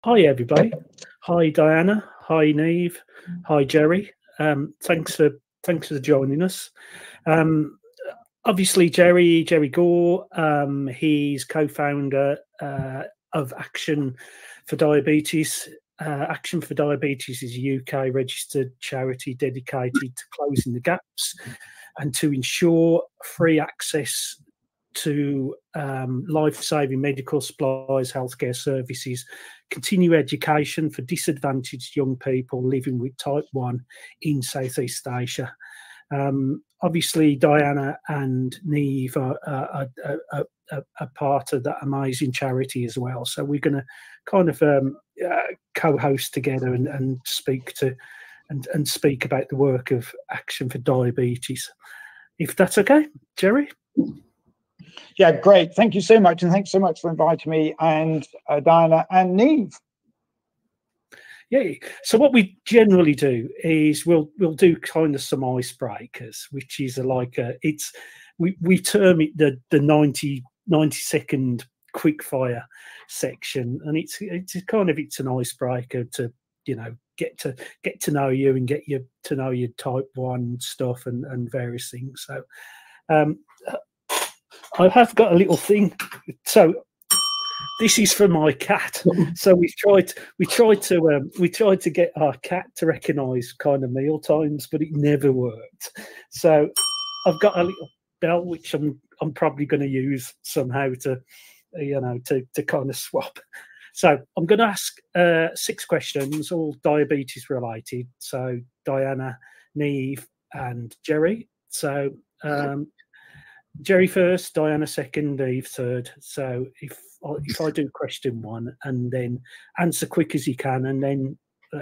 Hi, everybody. Hi, Diana. Hi, Neve. Hi, Jerry. Thanks for joining us. Um, Obviously, Jerry Gore. He's co-founder of Action for Diabetes. Action for Diabetes is a UK registered charity dedicated to closing the gaps and to ensure free access to life-saving medical supplies, healthcare services, continue education for disadvantaged young people living with type 1 in Southeast Asia. Obviously, Diana and Neve are part of that amazing charity as well. So we're going to kind of co-host together and speak to and speak about the work of Action for Diabetes. If that's okay, Jerry? Yeah, great. Thank you so much. And thanks so much for inviting me and Diana and Neve. Yeah. So what we generally do is we'll do kind of some icebreakers, which is we term it the 90-second quick fire section, and it's an icebreaker to get to know you and get you to know your type 1 stuff and various things. So I have got a little thing. So this is for my cat. So we tried to get our cat to recognise kind of meal times, but it never worked. So I've got a little bell which I'm probably going to use somehow to kind of swap. So I'm going to ask 6 questions, all diabetes related. So Diana, Neve, and Jerry. So Jerry first, Diana second, Neve third. So if I do question 1 and then answer quick as you can, and then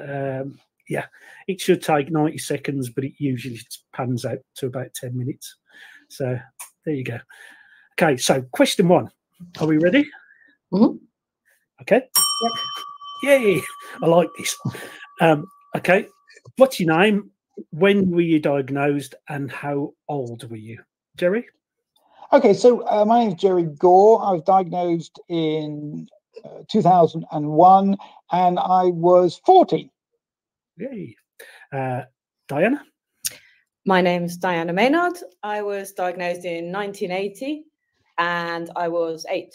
it should take 90 seconds, but it usually pans out to about 10 minutes. So there you go. Okay, so question 1. Are we ready? Mm-hmm. Okay. Yay! I like this. Okay. What's your name? When were you diagnosed, and how old were you, Jerry? Okay, so my name is Jerry Gore. I was diagnosed in 2001, and I was 40. Yay. Diana? My name's Diana Maynard. I was diagnosed in 1980, and I was 8.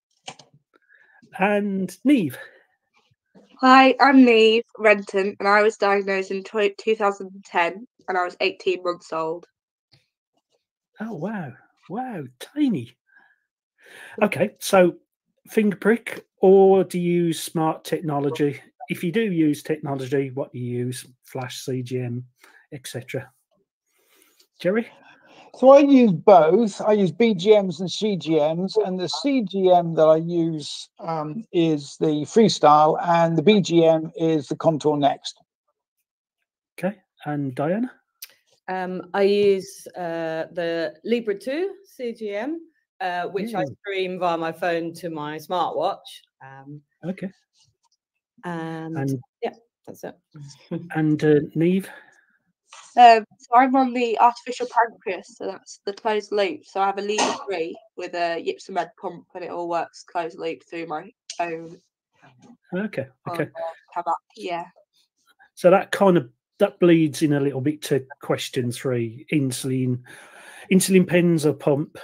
And Neve? Hi, I'm Neve Renton, and I was diagnosed in 2010, and I was 18 months old. Oh, wow. Wow, tiny. Okay, so finger prick, or do you use smart technology? If you do use technology, what do you use? Flash, CGM, etc. Jerry? So I use both. I use BGMs and CGMs, and the CGM that I use is the Freestyle, and the BGM is the Contour Next. Okay, and Diana? I use the Libre 2 CGM, which I stream via my phone to my smartwatch. Okay. And yeah, that's it. And Neve? So I'm on the artificial pancreas, so that's the closed loop. So I have a Libre 3 with a Ypsomed pump, and it all works closed loop through my own. Okay. Yeah. So that bleeds in a little bit to question 3. Insulin pens or pump.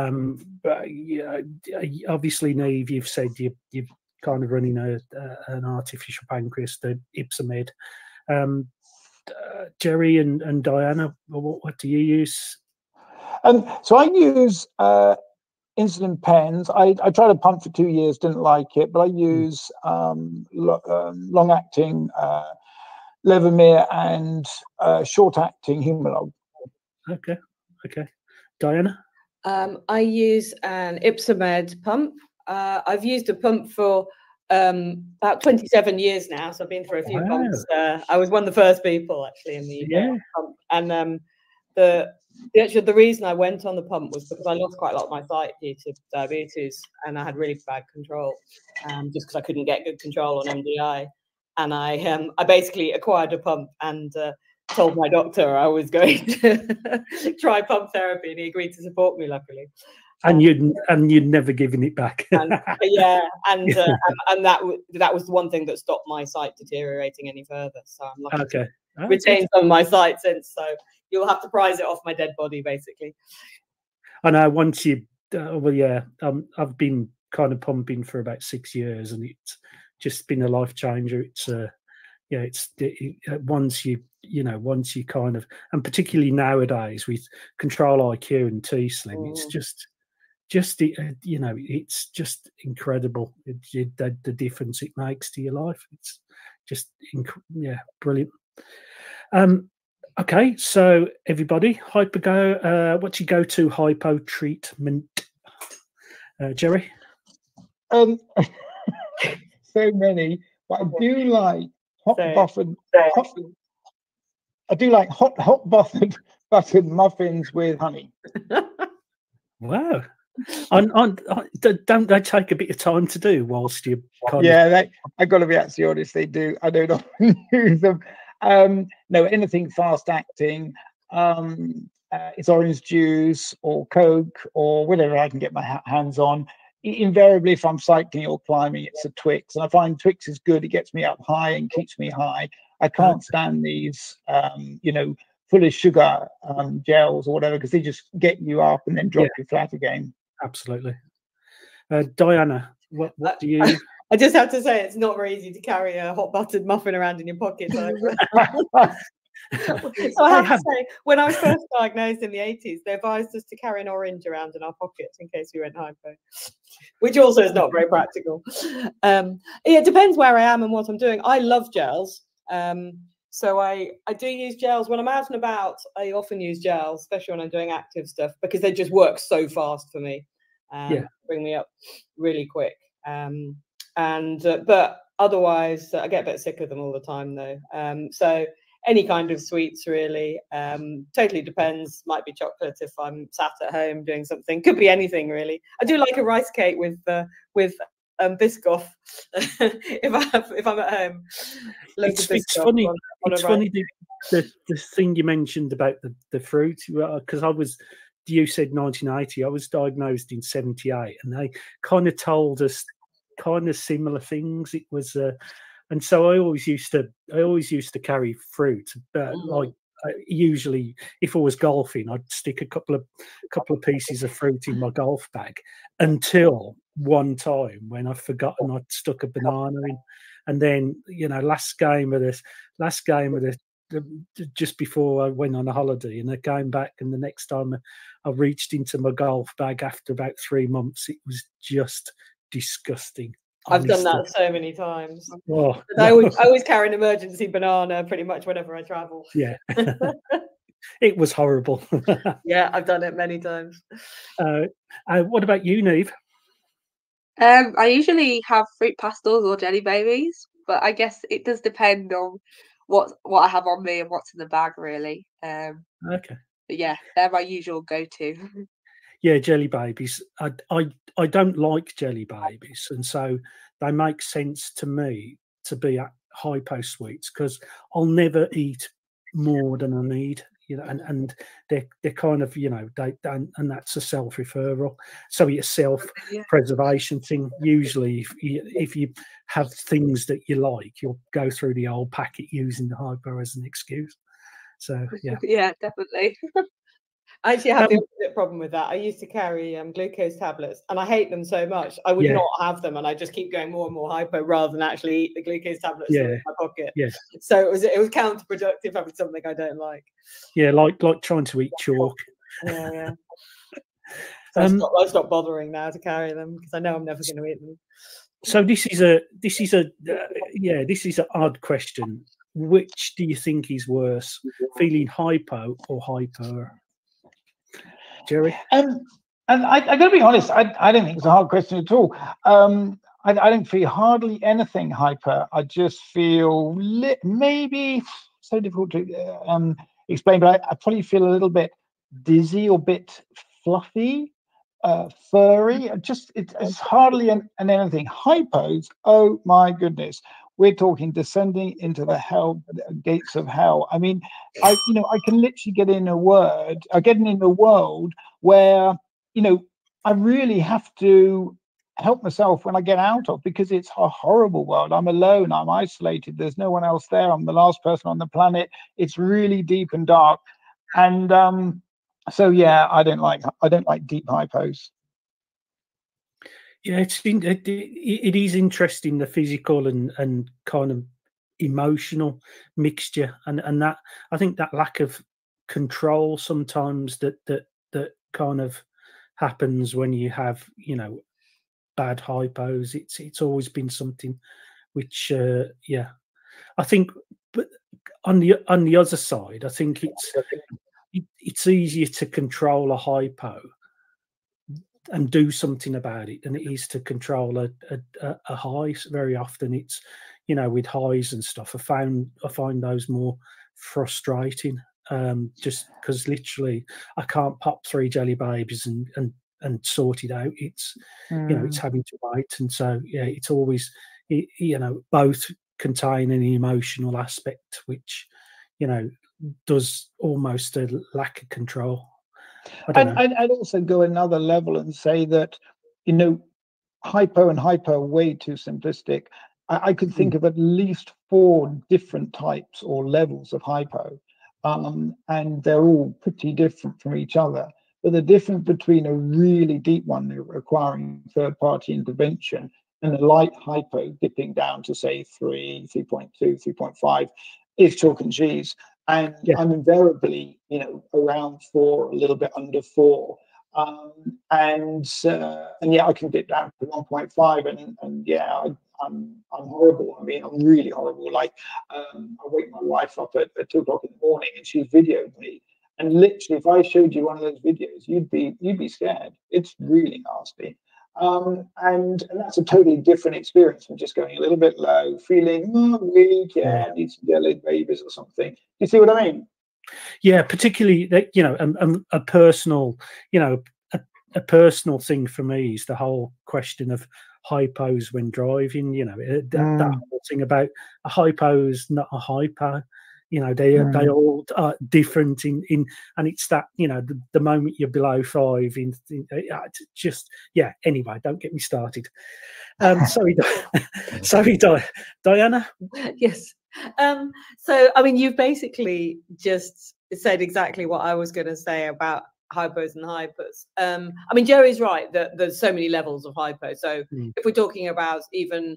Obviously, Neve, you've said you've kind of running an artificial pancreas, the Ypsomed. Jerry and Diana, what do you use? So I use insulin pens. I tried a pump for 2 years, didn't like it, but I use long-acting Levemir and short-acting Humalog. Okay. Diana? I use an Ypsomed pump. I've used a pump for about 27 years now, so I've been through a few pumps. I was one of the first people actually in the UK pump, and the reason I went on the pump was because I lost quite a lot of my sight due to diabetes, and I had really bad control, just because I couldn't get good control on MDI, and I basically acquired a pump and told my doctor I was going to try pump therapy, and he agreed to support me, luckily. And you'd never given it back. and that was the one thing that stopped my sight deteriorating any further. So I'm lucky to retain some of my sight since. So you'll have to prize it off my dead body, basically. I know. Once you, I've been kind of pumping for about 6 years, and it's just been a life changer. It's once you kind of, and particularly nowadays with Control IQ and T-Slim, it's just it's just incredible the difference it makes to your life. It's just brilliant. Okay, so everybody, HypoGo, what's your go-to hypo treatment, Jerry? So many, but I do like hot buttered muffins with honey. Wow. Don't they take a bit of time to do whilst you I've got to be absolutely honest, they do. I don't often use them. No, anything fast acting, it's orange juice or Coke or whatever I can get my hands on. Invariably, if I'm cycling or climbing, it's a Twix, and I find Twix is good. It gets me up high and keeps me high. I can't stand these full of sugar gels or whatever, because they just get you up and then drop you flat again. Absolutely. Diana, what do you? I just have to say, it's not very easy to carry a hot buttered muffin around in your pocket. So I have to say, when I was first diagnosed in the 80s, they advised us to carry an orange around in our pockets in case we went hypo, which also is not very practical. It depends where I am and what I'm doing. I love gels. So I do use gels when I'm out and about. I often use gels, especially when I'm doing active stuff, because they just work so fast for me. Bring me up really quick. But otherwise, I get a bit sick of them all the time, though. So any kind of sweets, really. Totally depends. Might be chocolate if I'm sat at home doing something. Could be anything, really. I do like a rice cake with Biscoff if I'm at home. It's funny. It's funny the thing you mentioned about the fruit, because you said 1980. I was diagnosed in 78, and they kind of told us kind of similar things. It was and so I always used to carry fruit, like usually if I was golfing, I'd stick a couple of pieces of fruit in my golf bag, until one time when I'd forgotten I'd stuck a banana in, and then last game of the just before I went on a holiday, and I came back, and the next time I reached into my golf bag after about 3 months, it was just disgusting. I've done that so many times. Oh, I always carry an emergency banana pretty much whenever I travel. Yeah. It was horrible. Yeah, I've done it many times. What about you, Neve? I usually have fruit pastels or jelly babies, but I guess it does depend on what I have on me and what's in the bag, really. Okay. But yeah, they're my usual go-to. Yeah, jelly babies. I don't like jelly babies, and so they make sense to me to be at hypo sweets, because I'll never eat more than I need. And they're kind of and that's a self-referral. So it's a self-preservation thing. Usually, if you have things that you like, you'll go through the old packet using the hypo as an excuse. So yeah, definitely. I actually have the opposite problem with that. I used to carry glucose tablets, and I hate them so much. I would not have them, and I just keep going more and more hypo rather than actually eat the glucose tablets in my pocket. Yeah. So it was counterproductive having something I don't like. Yeah, like trying to eat chalk. Yeah. So I stopped bothering now to carry them, because I know I'm never going to eat them. So this is an odd question. Which do you think is worse, feeling hypo or hyper? Jerry? And I got to be honest, I don't think it's a hard question at all. I don't feel hardly anything hyper. I just feel maybe so difficult to explain, but I probably feel a little bit dizzy or a bit fluffy, furry. It's hardly an anything. Hypos, oh my goodness. We're talking descending into the gates of hell. I mean, I can literally get in a world where, I really have to help myself when I get out of, because it's a horrible world. I'm alone, I'm isolated, there's no one else there, I'm the last person on the planet. It's really deep and dark. And so yeah, I don't like deep hypos. Yeah, it is interesting, the physical and kind of emotional mixture, and that, I think that lack of control sometimes that kind of happens when you have, you know, bad hypos. It's always been something which yeah, I think. But on the other side, I think it's easier to control a hypo and do something about it than it is to control a high. Very often it's, you know, with highs and stuff, I find those more frustrating, just because literally I can't pop 3 jelly babies and sort it out. It's you know, it's having to wait. And so yeah, it's always, you know, both contain an emotional aspect which, you know, does almost a lack of control. I'd also go another level and say that, you know, hypo and hyper are way too simplistic. I could think of at least 4 different types or levels of hypo, and they're all pretty different from each other. But the difference between a really deep one requiring third-party intervention and a light hypo dipping down to, say, 3, 3.2, 3.5 is chalk and cheese. And yeah, I'm invariably, you know, around 4, a little bit under 4. And yeah, I can dip down to 1.5, and yeah, I'm horrible. I mean, I'm really horrible. Like, I wake my wife up at 2 o'clock in the morning, and she videoed me. And literally, if I showed you one of those videos, you'd be scared. It's really nasty. And that's a totally different experience from just going a little bit low, feeling weak, yeah, need some jelly babies or something. You see what I mean? Yeah, particularly that, you know, a personal, you know, a personal thing for me is the whole question of hypos when driving. You know, that whole thing about a hypo is not a hypo. You know, they all are different in, and it's that, you know, the moment you're below 5 in just, yeah. Anyway, don't get me started. Sorry, Diana. Yes. So, I mean, you've basically just said exactly what I was going to say about hypos and hypers. I mean, Jerry's right that there's so many levels of hypo. So if we're talking about even,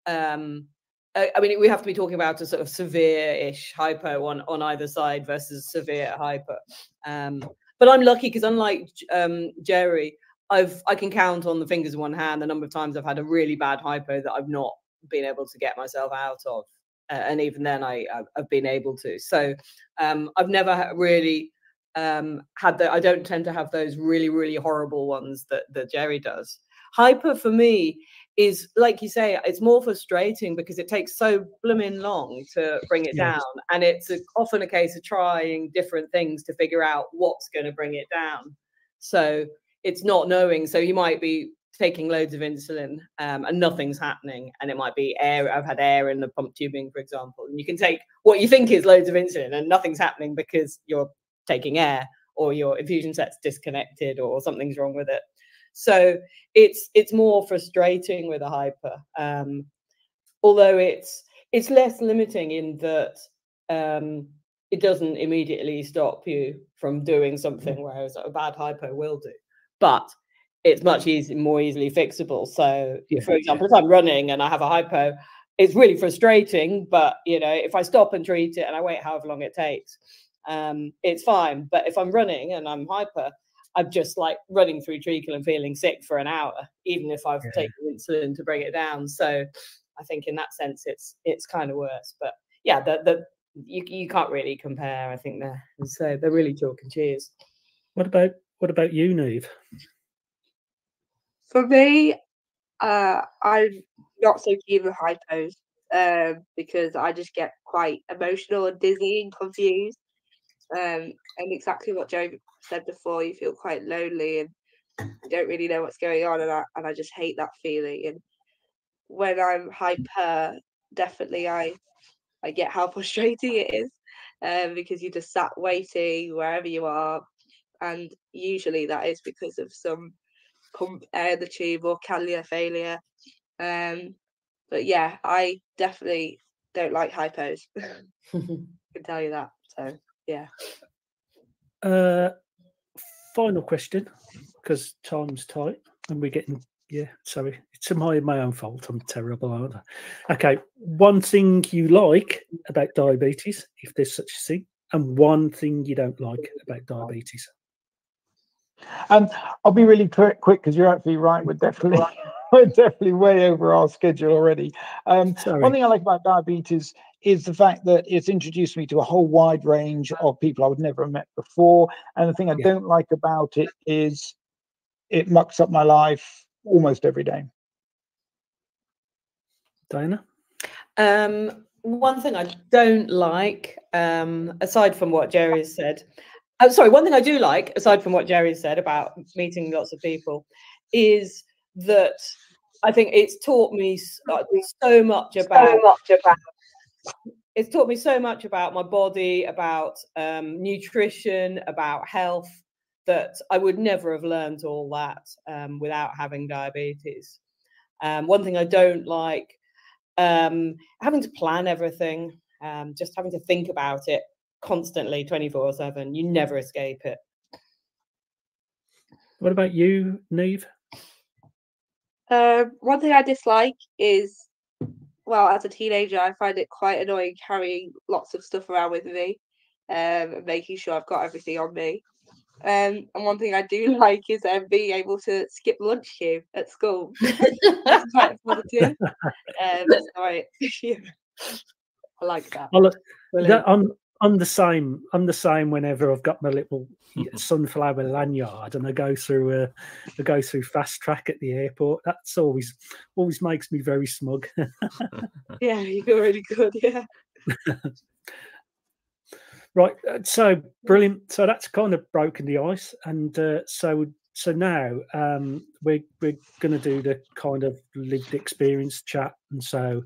I mean, we have to be talking about a sort of severe-ish hypo on either side versus severe hyper. But I'm lucky because, unlike Jerry, I can count on the fingers of one hand the number of times I've had a really bad hypo that I've not been able to get myself out of. And even then, I've been able to. So I've never really had I don't tend to have those really, really horrible ones that Jerry does. Hyper for me is, like you say, it's more frustrating because it takes so blooming long to bring it down. And it's often a case of trying different things to figure out what's going to bring it down. So it's not knowing. So you might be taking loads of insulin and nothing's happening, and it might be air. I've had air in the pump tubing, for example, and you can take what you think is loads of insulin and nothing's happening because you're taking air or your infusion set's disconnected or something's wrong with it. So it's more frustrating with a hyper, although it's less limiting in that it doesn't immediately stop you from doing something, whereas a bad hypo will do. But it's much more easily fixable. So, for example, if I'm running and I have a hypo, it's really frustrating. But, you know, if I stop and treat it and I wait however long it takes, it's fine. But if I'm running and I'm hyper, I'm just like running through treacle and feeling sick for an hour, even if I've taken insulin to bring it down. So I think in that sense, it's kind of worse. But yeah, you can't really compare. I think they're really chalk and cheese. What about you, Neve? For me, I'm not so keen with hypos because I just get quite emotional and dizzy and confused. And exactly what Joe said before, you feel quite lonely and you don't really know what's going on, and I just hate that feeling. And when I'm hyper, definitely I get how frustrating it is because you just sat waiting wherever you are, and usually that is because of some the tube or cannula failure. But yeah, I definitely don't like hypos. I can tell you that. So yeah. Final question, because time's tight and we're getting, sorry, it's my own fault. I'm terrible, aren't I? Okay, one thing you like about diabetes, if there's such a thing, and one thing you don't like about diabetes. I'll be really quick because you're actually right. We're definitely way over our schedule already. One thing I like about diabetes is the fact that it's introduced me to a whole wide range of people I would never have met before. And the thing I don't like about it is it mucks up my life almost every day. Diana? One thing I don't like, aside from what Jerry has said, one thing I do like, aside from what Jerry said about meeting lots of people, is that I think it's taught me so much about. It's taught me so much about my body, about nutrition, about health, that I would never have learned all that without having diabetes. One thing I don't like, having to plan everything, just having to think about it constantly 24/7. You never escape it. What about you, Neve? One thing I dislike is, well, as a teenager, I find it quite annoying carrying lots of stuff around with me, and making sure I've got everything on me. And one thing I do like is being able to skip lunch queue at school. That's quite positive. Sorry. I like that. I'm the same. I'm the same whenever I've got my little sunflower lanyard and I go through fast track at the airport. That's always makes me very smug. Yeah, you're really good. Yeah. Right. So brilliant. So that's kind of broken the ice, and so now we're going to do the kind of lived experience chat, and so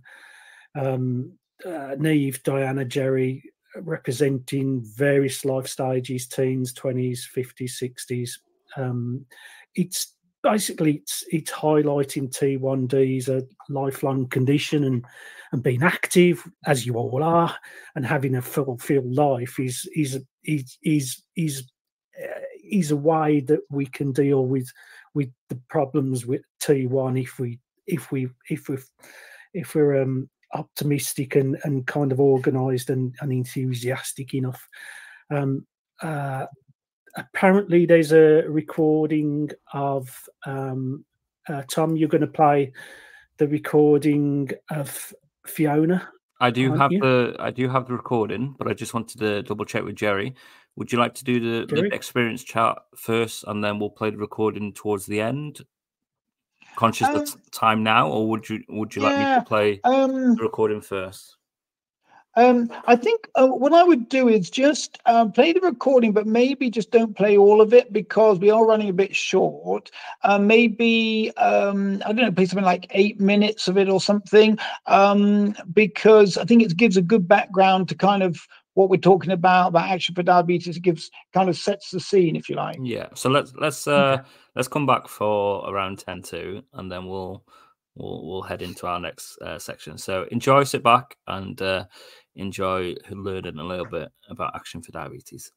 Neve, Diana, Jerry, representing various life stages, teens, 20s, 50s, 60s. It's basically it's highlighting T1D as a lifelong condition, and being active as you all are, and having a fulfilled life is a way that we can deal with the problems with T1 if we're optimistic and kind of organised and enthusiastic enough. Apparently, there's a recording of Tom. You're going to play the recording of Fiona. I do have the recording, but I just wanted to double check with Jerry. Would you like to do the experience chat first, and then we'll play the recording towards the end? Conscious of time now, or would you like me to play the recording first? I think what I would do is just play the recording, but maybe just don't play all of it because we are running a bit short. Maybe, I don't know, play something like 8 minutes of it or something, because I think it gives a good background to kind of what we're talking about Action for Diabetes. It kind of sets the scene, if you like. Yeah. So let's come back for around 10 to, and then we'll head into our next section. So enjoy, sit back, and enjoy learning a little bit about Action for Diabetes.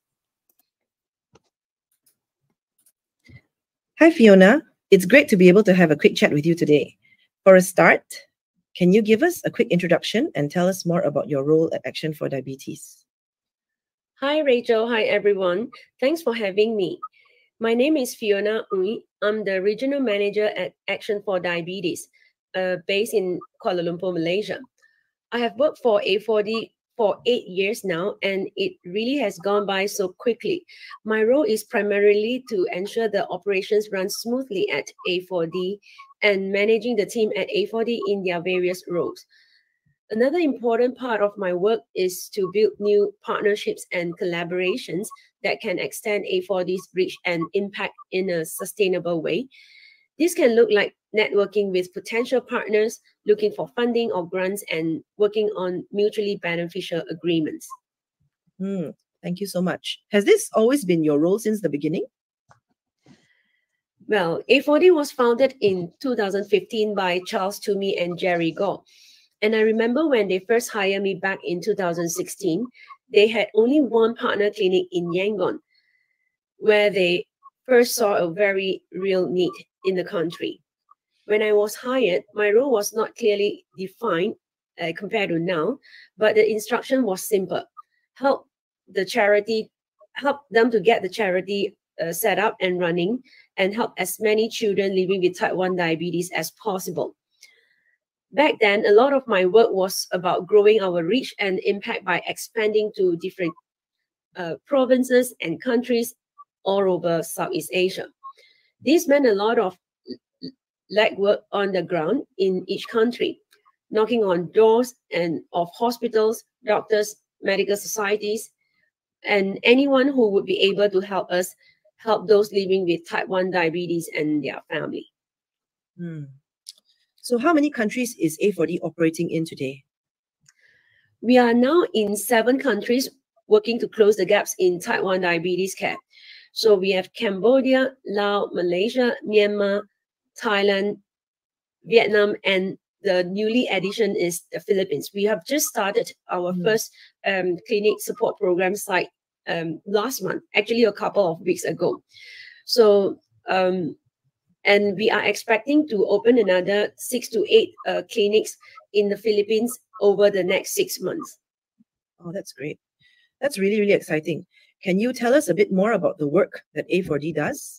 Hi, Fiona. It's great to be able to have a quick chat with you today. For a start, can you give us a quick introduction and tell us more about your role at Action for Diabetes? Hi, Rachel. Hi, everyone. Thanks for having me. My name is Fiona Ui. I'm the Regional Manager at Action for Diabetes, based in Kuala Lumpur, Malaysia. I have worked for A4D for 8 years now, and it really has gone by so quickly. My role is primarily to ensure the operations run smoothly at A4D and managing the team at A4D in their various roles. Another important part of my work is to build new partnerships and collaborations that can extend A4D's reach and impact in a sustainable way. This can look like networking with potential partners, looking for funding or grants, and working on mutually beneficial agreements. Thank you so much. Has this always been your role since the beginning? Well, A4D was founded in 2015 by Charles Toomey and Jerry Gore. And I remember when they first hired me back in 2016, they had only one partner clinic in Yangon, where they first saw a very real need in the country. When I was hired, my role was not clearly defined compared to now, but the instruction was simple. Help them to get the charity set up and running, and help as many children living with type 1 diabetes as possible. Back then, a lot of my work was about growing our reach and impact by expanding to different provinces and countries all over Southeast Asia. This meant a lot of legwork on the ground in each country, knocking on doors of hospitals, doctors, medical societies, and anyone who would be able to help us help those living with type 1 diabetes and their family. So how many countries is A4D operating in today? We are now in 7 countries working to close the gaps in type 1 diabetes care. So we have Cambodia, Laos, Malaysia, Myanmar, Thailand, Vietnam, and the newly addition is the Philippines. We have just started our first clinic support program site last month, actually a couple of weeks ago. So, and we are expecting to open another 6 to 8 clinics in the Philippines over the next 6 months. Oh, that's great. That's really, really exciting. Can you tell us a bit more about the work that A4D does?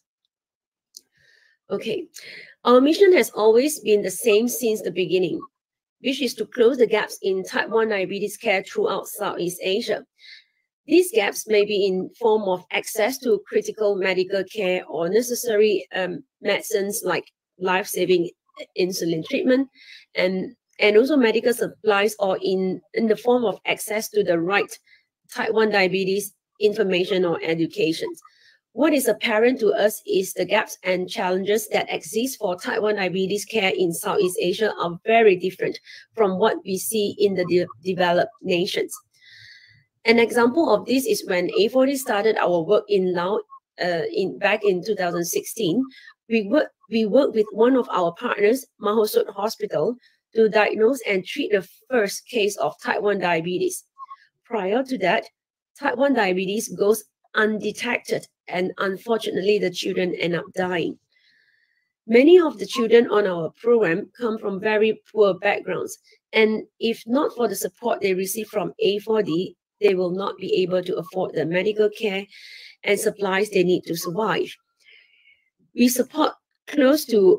Okay. Our mission has always been the same since the beginning, which is to close the gaps in type 1 diabetes care throughout Southeast Asia. These gaps may be in form of access to critical medical care or necessary medicines like life-saving insulin treatment, and also medical supplies, or in the form of access to the right type 1 diabetes information or education. What is apparent to us is the gaps and challenges that exist for type 1 diabetes care in Southeast Asia are very different from what we see in the developed nations. An example of this is when A4D started our work in Laos back in 2016. We worked with one of our partners, Mahosut Hospital, to diagnose and treat the first case of type 1 diabetes. Prior to that, type 1 diabetes goes undetected, and unfortunately, the children end up dying. Many of the children on our program come from very poor backgrounds, and if not for the support they receive from A4D, they will not be able to afford the medical care and supplies they need to survive. We support close to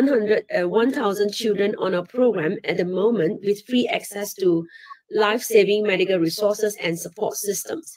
1,000 children on our program at the moment with free access to life-saving medical resources and support systems.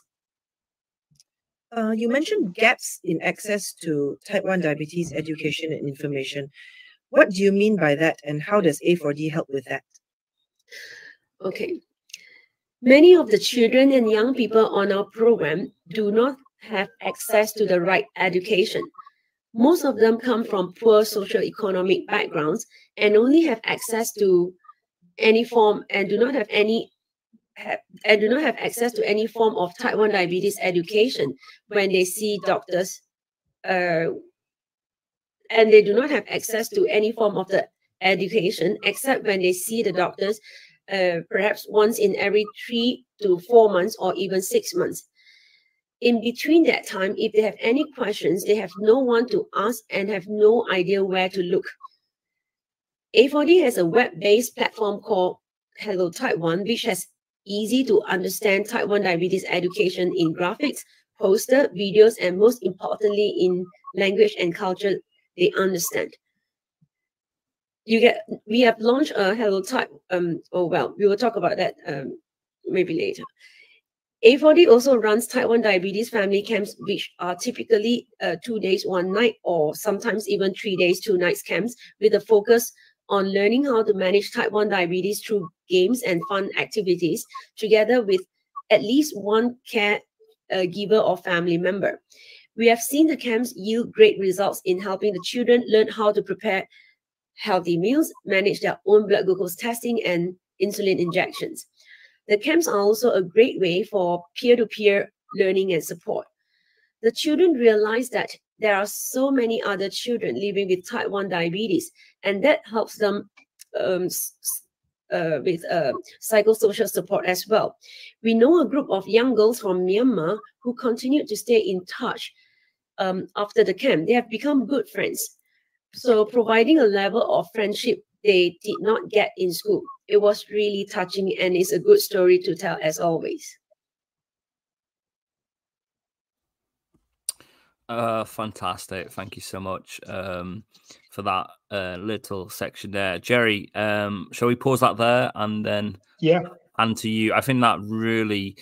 You mentioned gaps in access to type 1 diabetes education and information. What do you mean by that, and how does A4D help with that? Okay. Many of the children and young people on our program do not have access to the right education. Most of them come from poor socioeconomic backgrounds and only have access to any form and do not have access to any form of type 1 diabetes education when they see doctors, and they do not have access to any form of the education except when they see the doctors perhaps once in every 3 to 4 months or even 6 months. In between that time, if they have any questions, they have no one to ask and have no idea where to look. A4D has a web-based platform called Hello Type 1, which has easy to understand type 1 diabetes education in graphics, poster, videos, and most importantly in language and culture they understand. We have launched a Hello Type, we will talk about that maybe later. A4D also runs type 1 diabetes family camps, which are typically 2 days, 1 night, or sometimes even 3 days, 2 nights camps, with a focus on learning how to manage type 1 diabetes through games and fun activities, together with at least one caregiver or family member. We have seen the camps yield great results in helping the children learn how to prepare healthy meals, manage their own blood glucose testing and insulin injections. The camps are also a great way for peer-to-peer learning and support. The children realize that there are so many other children living with type 1 diabetes, and that helps them with psychosocial support as well. We know a group of young girls from Myanmar who continued to stay in touch after the camp. They have become good friends. So providing a level of friendship they did not get in school. It was really touching, and it's a good story to tell as always. Fantastic. Thank you so much for that little section there. Jerry, shall we pause that there and then hand to you? I think that really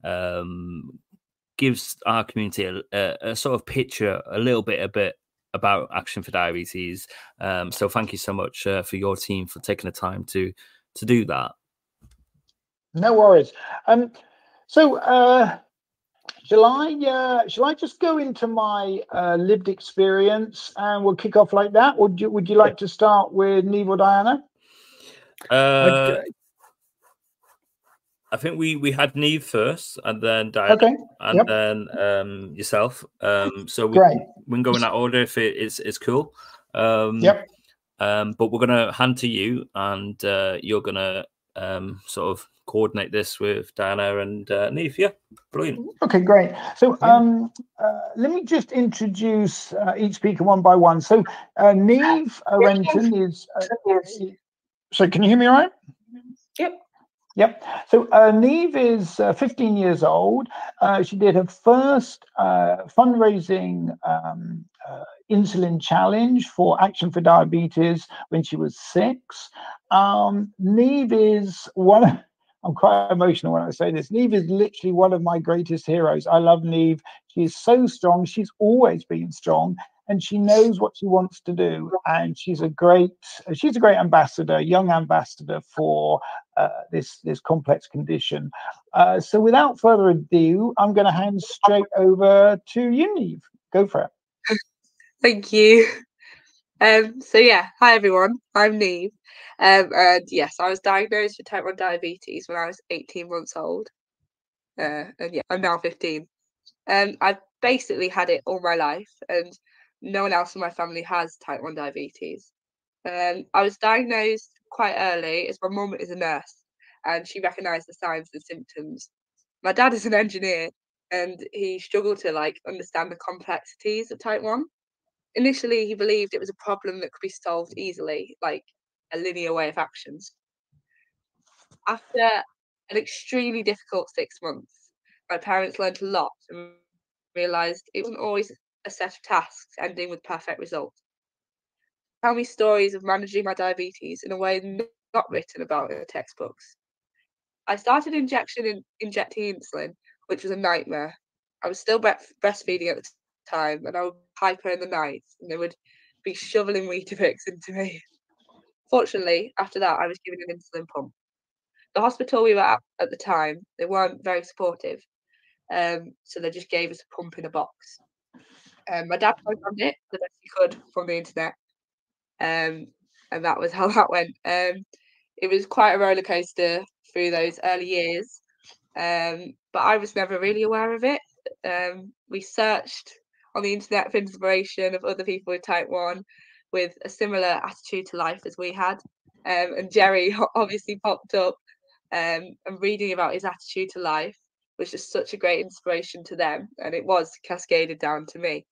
gives our community a sort of picture, a bit about Action for Diabetes. So thank you so much for your team for taking the time to do that. No worries. Shall I just go into my lived experience and we'll kick off like that? Or would you like to start with Niamh or Diana? I think we had Niamh first, and then Diana, and then yourself. So we can go in that order if it's cool. But we're gonna hand to you, and you're gonna sort of coordinate this with Diana and Niamh. Yeah, brilliant. Okay, great. So let me just introduce each speaker one by one. So Niamh Renton is. So can you hear me all right? Yep. So Niamh is 15 years old. She did her first fundraising insulin challenge for Action for Diabetes when she was 6. Niamh is I'm quite emotional when I say this. Niamh is literally one of my greatest heroes. I love Niamh. She is so strong. She's always been strong, and she knows what she wants to do. And she's a great ambassador, young ambassador for this complex condition. So without further ado, I'm going to hand straight over to you, Niamh. Go for it. Thank you. So yeah, hi everyone. I'm Niamh. And yes, I was diagnosed with type 1 diabetes when I was 18 months old. And yeah, I'm now 15. I've basically had it all my life, and no one else in my family has type 1 diabetes. I was diagnosed quite early as my mum is a nurse, and she recognised the signs and symptoms. My dad is an engineer, and he struggled to understand the complexities of type 1. Initially, he believed it was a problem that could be solved easily, like a linear way of actions. After an extremely difficult 6 months, my parents learned a lot and realised it wasn't always a set of tasks ending with perfect results. Tell me stories of managing my diabetes in a way not written about in the textbooks. I started injecting insulin, which was a nightmare. I was still breastfeeding at the time, and I would hyper in the night, and they would be shoveling Weetabix into me. Fortunately, after that, I was given an insulin pump. The hospital we were at the time, they weren't very supportive, so they just gave us a pump in a box. My dad programmed it the best he could from the internet, and that was how that went. It was quite a roller coaster through those early years, but I was never really aware of it. We searched on the internet for inspiration of other people with type 1 with a similar attitude to life as we had, and Jerry obviously popped up, and reading about his attitude to life was just such a great inspiration to them, and it was cascaded down to me.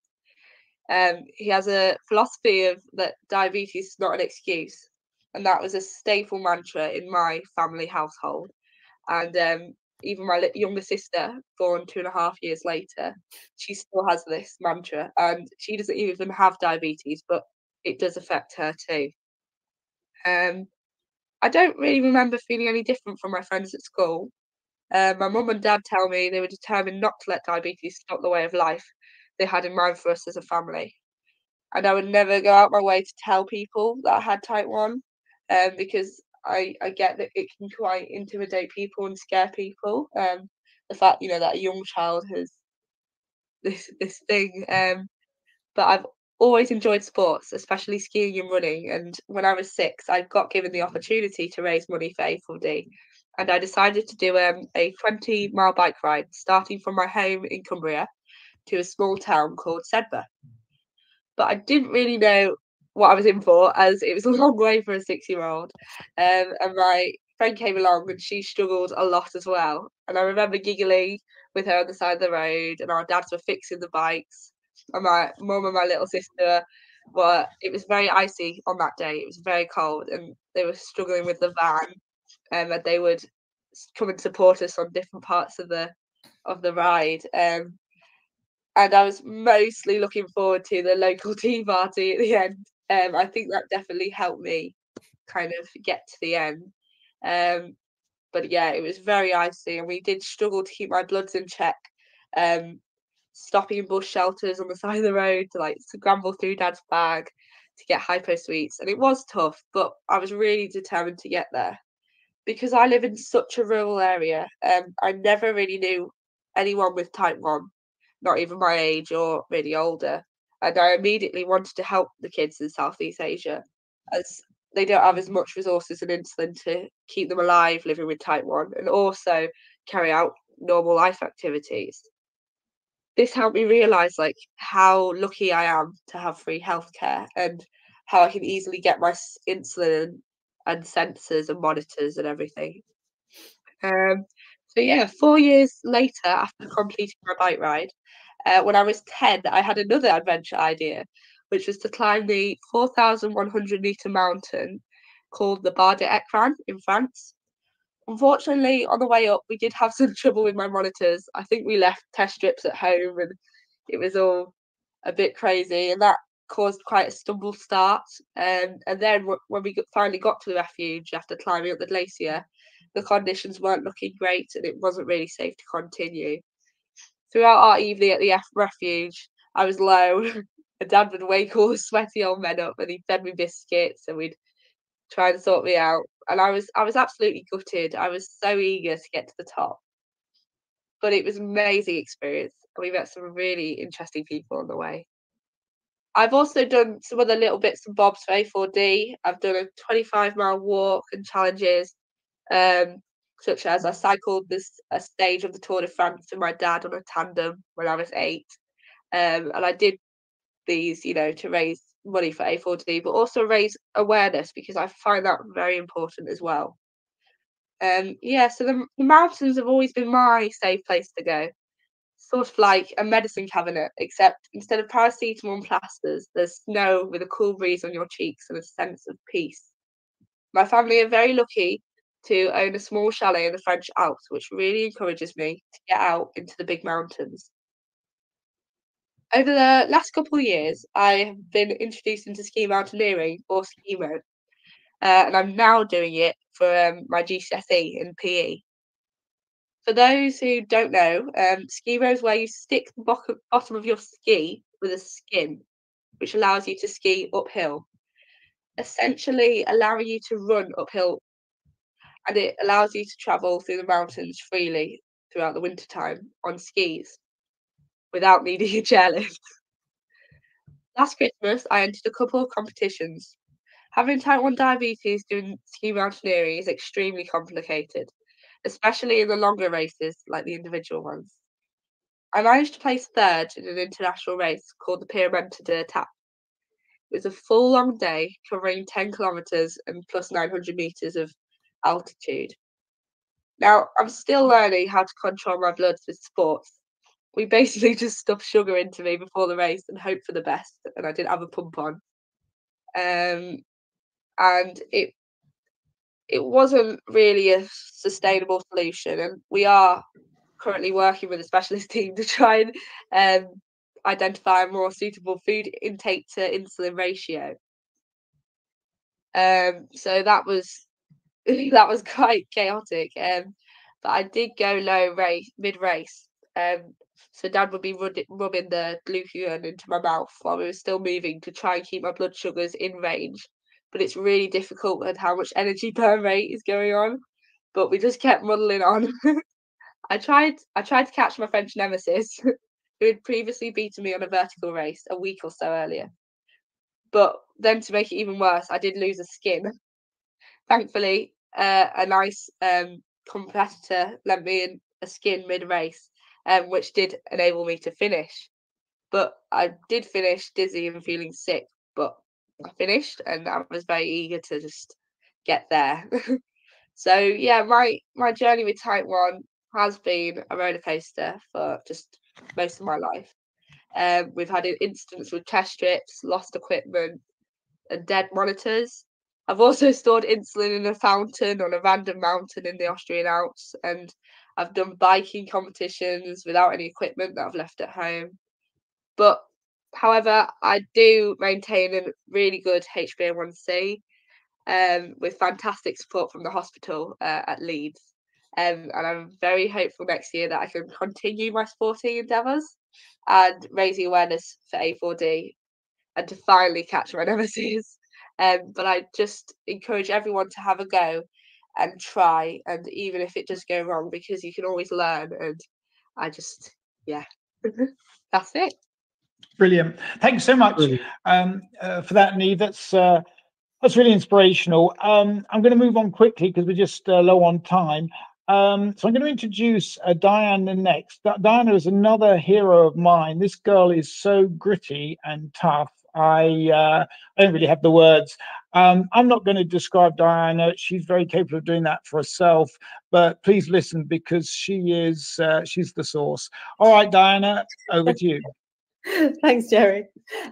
He has a philosophy of that diabetes is not an excuse, and that was a staple mantra in my family household. And even my younger sister, born 2.5 years later, she still has this mantra, and she doesn't even have diabetes, but it does affect her too. I don't really remember feeling any different from my friends at school. My mum and dad tell me they were determined not to let diabetes stop the way of life they had in mind for us as a family. And I would never go out my way to tell people that I had type 1, because I get that it can quite intimidate people and scare people. The fact, that a young child has this thing. But I've always enjoyed sports, especially skiing and running. And when I was 6, I got given the opportunity to raise money for A4D. And I decided to do a 20-mile bike ride, starting from my home in Cumbria to a small town called Sedbergh. but I didn't really know what I was in for, as it was a long way for a 6-year-old. And my friend came along and she struggled a lot as well. And I remember giggling with her on the side of the road, and our dads were fixing the bikes. And my mum and my little sister it was very icy on that day. It was very cold, and they were struggling with the van. And they would come and support us on different parts of the ride. And I was mostly looking forward to the local tea party at the end. I think that definitely helped me kind of get to the end. But yeah, it was very icy, and we did struggle to keep my bloods in check. Stopping in bus shelters on the side of the road to scramble through Dad's bag to get hypo sweets, and it was tough, but I was really determined to get there. Because I live in such a rural area, I never really knew anyone with type 1, not even my age or really older. And I immediately wanted to help the kids in Southeast Asia, as they don't have as much resources and insulin to keep them alive living with type 1, and also carry out normal life activities. This helped me realise how lucky I am to have free healthcare, and how I can easily get my insulin and sensors and monitors and everything. So yeah, 4 years later, after completing my bike ride, when I was 10, I had another adventure idea, which was to climb the 4,100-meter mountain called the Barre d'Écran in France. Unfortunately, on the way up, we did have some trouble with my monitors. I think we left test strips at home, and it was all a bit crazy, and that caused quite a stumble start. And then when we finally got to the refuge after climbing up the glacier, the conditions weren't looking great, and it wasn't really safe to continue. Throughout our evening at the refuge, I was low, and Dad would wake all the sweaty old men up, and he'd fed me biscuits, and we'd try and sort me out. And I was absolutely gutted. I was so eager to get to the top. But it was an amazing experience, and we met some really interesting people on the way. I've also done some other little bits and bobs for A4D. I've done a 25-mile walk and challenges, such as I cycled a stage of the Tour de France with my dad on a tandem when I was 8. And I did these, to raise money for A4D, but also raise awareness, because I find that very important as well. So the mountains have always been my safe place to go. Sort of like a medicine cabinet, except instead of paracetamol and plasters, there's snow with a cool breeze on your cheeks and a sense of peace. My family are very lucky to own a small chalet in the French Alps, which really encourages me to get out into the big mountains. Over the last couple of years, I have been introduced into ski mountaineering, or skimo, and I'm now doing it for my GCSE in PE. For those who don't know, skimo is where you stick the bottom of your ski with a skin, which allows you to ski uphill, essentially allowing you to run uphill, and it allows you to travel through the mountains freely throughout the wintertime on skis without needing a chairlift. Last Christmas, I entered a couple of competitions. Having type 1 diabetes doing ski mountaineering is extremely complicated, especially in the longer races like the individual ones. I managed to place third in an international race called the Pyramenta d'Étape. It was a full long day covering 10 kilometres and plus 900 metres of altitude. Now, I'm still learning how to control my bloods with sports. We basically just stuffed sugar into me before the race and hoped for the best, and I didn't have a pump on. And it wasn't really a sustainable solution, and we are currently working with a specialist team to try and identify a more suitable food intake to insulin ratio. So that was quite chaotic, but I did go low mid race. So Dad would be rubbing the glucagon into my mouth while we were still moving to try and keep my blood sugars in range. But it's really difficult with how much energy burn rate is going on. But we just kept muddling on. I tried to catch my French nemesis, who had previously beaten me on a vertical race a week or so earlier. But then, to make it even worse, I did lose a skin. Thankfully, a nice competitor lent me a skin mid-race, which did enable me to finish. but I did finish dizzy and feeling sick, but I finished, and I was very eager to just get there. So yeah, my journey with type 1 has been a roller coaster for just most of my life. We've had incidents with test strips, lost equipment, and dead monitors. I've also stored insulin in a fountain on a random mountain in the Austrian Alps, and I've done biking competitions without any equipment that I've left at home. But however, I do maintain a really good HbA1c, with fantastic support from the hospital at Leeds. And I'm very hopeful next year that I can continue my sporting endeavours and raising awareness for A4D and to finally catch my nemesis. But I just encourage everyone to have a go and try, and even if it does go wrong, because you can always learn. And I just, yeah, that's it. Brilliant. Thanks so much for that, Neve. That's really inspirational. I'm going to move on quickly because we're just low on time. So I'm going to introduce Diana next. Diana is another hero of mine. This girl is so gritty and tough. I don't really have the words. I'm not going to describe Diana. She's very capable of doing that for herself. But please listen, because she's the source. All right, Diana, over to you. Thanks, Jerry.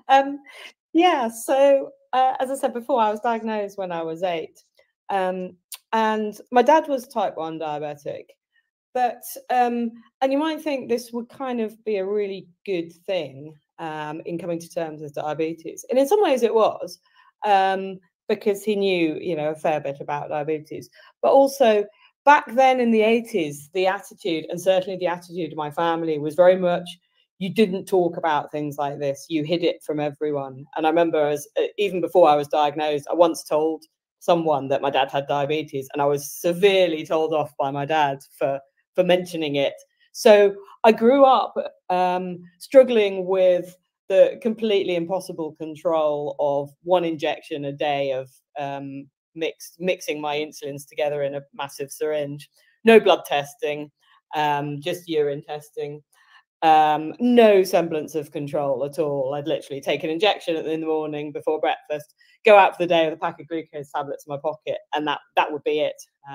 Yeah, so as I said before, I was diagnosed when I was 8. And my dad was type 1 diabetic. But, and you might think this would kind of be a really good thing in coming to terms with diabetes. And in some ways it was, because he knew, you know, a fair bit about diabetes. But also back then in the 80s, the attitude, and certainly the attitude of my family, was very much, you didn't talk about things like this. You hid it from everyone. And I remember even before I was diagnosed, I once told someone that my dad had diabetes, and I was severely told off by my dad for mentioning it. So I grew up struggling with the completely impossible control of 1 injection a day of mixing my insulins together in a massive syringe. No blood testing, just urine testing. No semblance of control at all. I'd literally take an injection in the morning before breakfast, go out for the day with a pack of glucose tablets in my pocket, and that would be it.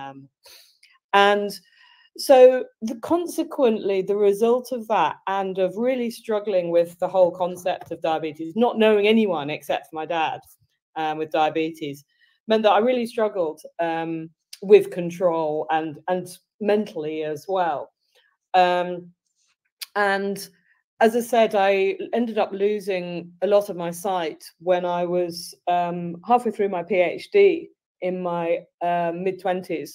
And so consequently, the result of that, and of really struggling with the whole concept of diabetes, not knowing anyone except for my dad with diabetes, meant that I really struggled with control and mentally as well. And as I said, I ended up losing a lot of my sight when I was halfway through my PhD in my mid-20s,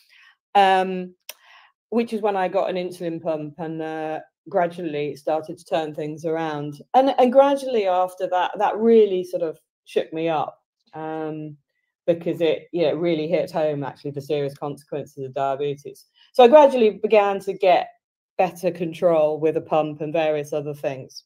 which is when I got an insulin pump and gradually started to turn things around. And gradually after that, that really sort of shook me up because it really hit home, actually, the serious consequences of diabetes. So I gradually began to get better control with a pump and various other things.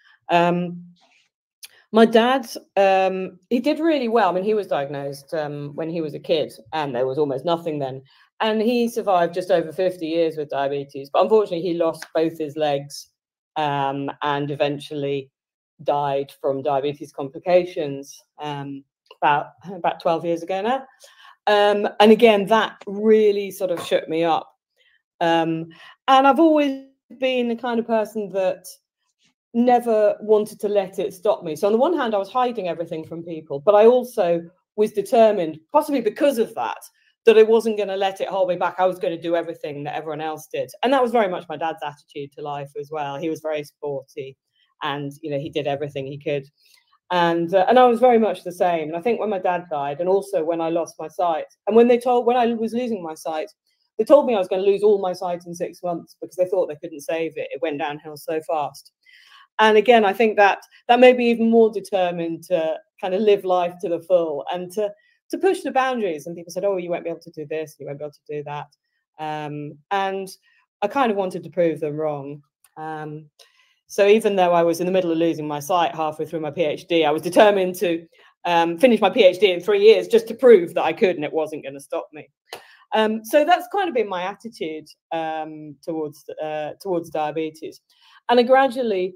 My dad, he did really well. I mean, he was diagnosed when he was a kid, and there was almost nothing then. And he survived just over 50 years with diabetes. But unfortunately, he lost both his legs and eventually died from diabetes complications about 12 years ago now. And again, that really sort of shook me up. And I've always been the kind of person that never wanted to let it stop me. So on the one hand, I was hiding everything from people, but I also was determined, possibly because of that I wasn't going to let it hold me back. I was going to do everything that everyone else did. And that was very much my dad's attitude to life as well. He was very sporty, and he did everything he could. And I was very much the same. And I think when my dad died, and also when I lost my sight, and when I was losing my sight, they told me I was going to lose all my sight in 6 months because they thought they couldn't save it. It went downhill so fast. And again, I think that made me even more determined to kind of live life to the full and to push the boundaries. And people said, oh, you won't be able to do this, you won't be able to do that. And I kind of wanted to prove them wrong. So even though I was in the middle of losing my sight halfway through my PhD, I was determined to finish my PhD in 3 years just to prove that I could, and it wasn't going to stop me. So that's kind of been my attitude towards diabetes. And I gradually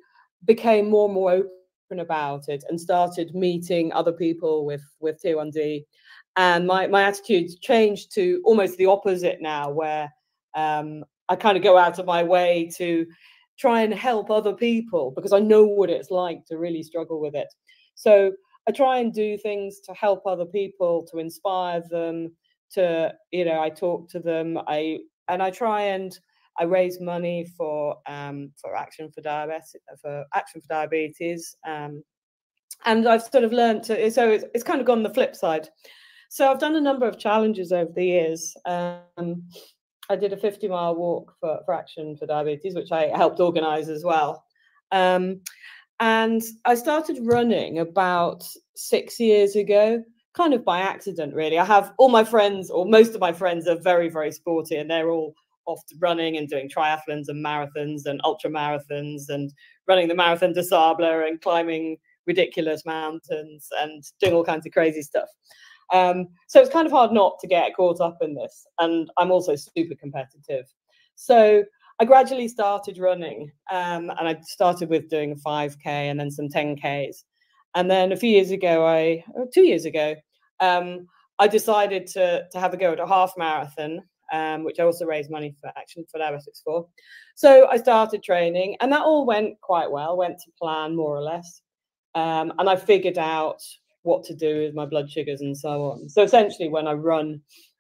became more and more open about it and started meeting other people with T1D. And my attitude changed to almost the opposite now, where I kind of go out of my way to try and help other people because I know what it's like to really struggle with it. So I try and do things to help other people, to inspire them, to, you know, I talk to them, I try and I raise money for Action for Diabetes, and I've sort of learned to, so it's kind of gone the flip side. So I've done a number of challenges over the years. I did a 50-mile walk for Action for Diabetes, which I helped organize as well. And I started running about 6 years ago, kind of by accident, really. I have all my friends, or most of my friends, are very, very sporty, and they're all off running and doing triathlons and marathons and ultra marathons and running the Marathon des Sables and climbing ridiculous mountains and doing all kinds of crazy stuff. So it's kind of hard not to get caught up in this. And I'm also super competitive. So I gradually started running, and I started with doing a 5K and then some 10Ks. And then a few years ago, 2 years ago, I decided to have a go at a half marathon, which I also raised money for Action for Diabetics for. So I started training, and that all went quite well, went to plan more or less. And I figured out what to do with my blood sugars and so on. So essentially, when I run,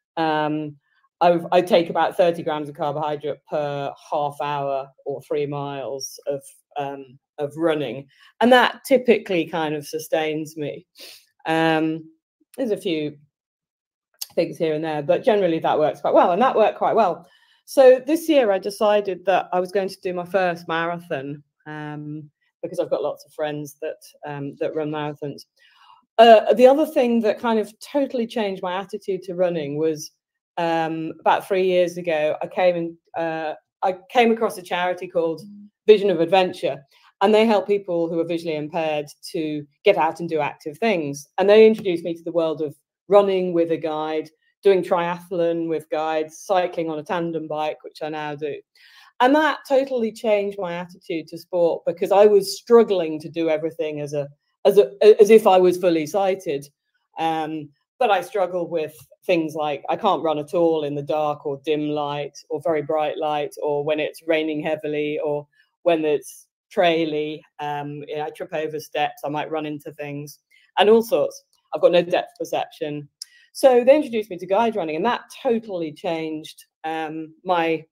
I take about 30 grams of carbohydrate per half hour or 3 miles of running, and that typically kind of sustains me. There's a few things here and there, but generally that works quite well, and that worked quite well. So this year I decided that I was going to do my first marathon, because I've got lots of friends that run marathons. The other thing that kind of totally changed my attitude to running was about 3 years ago, I came across a charity called Vision of Adventure, and they help people who are visually impaired to get out and do active things. And they introduced me to the world of running with a guide, doing triathlon with guides, cycling on a tandem bike, which I now do. And that totally changed my attitude to sport, because I was struggling to do everything as if I was fully sighted. But I struggle with things like I can't run at all in the dark or dim light or very bright light, or when it's raining heavily, or when it's traily. I trip over steps, I might run into things and all sorts. I've got no depth perception. So they introduced me to guide running, and that totally changed the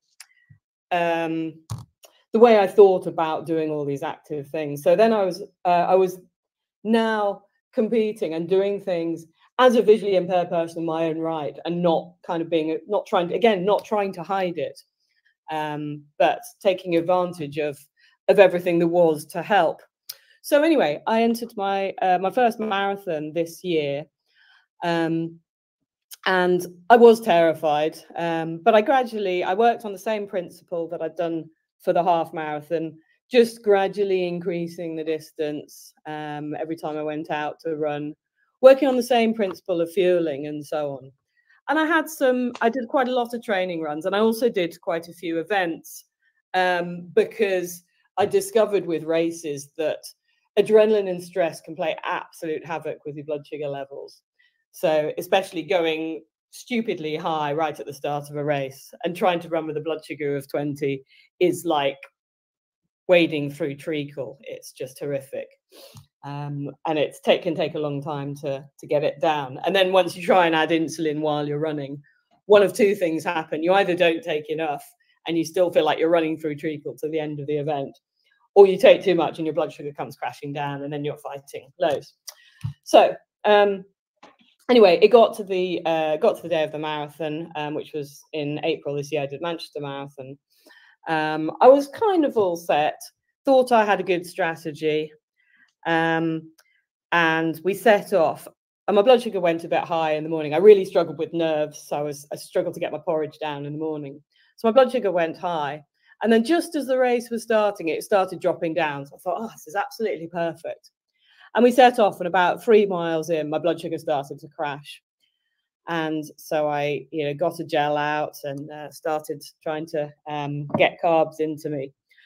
way I thought about doing all these active things. So then I was now competing and doing things as a visually impaired person in my own right, and not trying to hide it, but taking advantage of everything there was to help. So anyway, I entered my first marathon this year, and I was terrified, but I worked on the same principle that I'd done for the half marathon, just gradually increasing the distance every time I went out to run, working on the same principle of fueling and so on. And I did quite a lot of training runs, and I also did quite a few events, because I discovered with races that adrenaline and stress can play absolute havoc with your blood sugar levels. So especially going stupidly high right at the start of a race and trying to run with a blood sugar of 20 is like wading through treacle. It's just horrific. And it can take a long time to get it down. And then once you try and add insulin while you're running, one of two things happen. You either don't take enough and you still feel like you're running through treacle to the end of the event, or you take too much and your blood sugar comes crashing down, and then you're fighting lows. So anyway, it got to the day of the marathon, which was in April this year. I did Manchester Marathon. I was kind of all set, thought I had a good strategy, and we set off. And my blood sugar went a bit high in the morning. I really struggled with nerves, so I struggled to get my porridge down in the morning. So my blood sugar went high. And then just as the race was starting, it started dropping down. So I thought, this is absolutely perfect. And we set off, and about 3 miles in, my blood sugar started to crash. And so I, got a gel out and started trying to get carbs into me.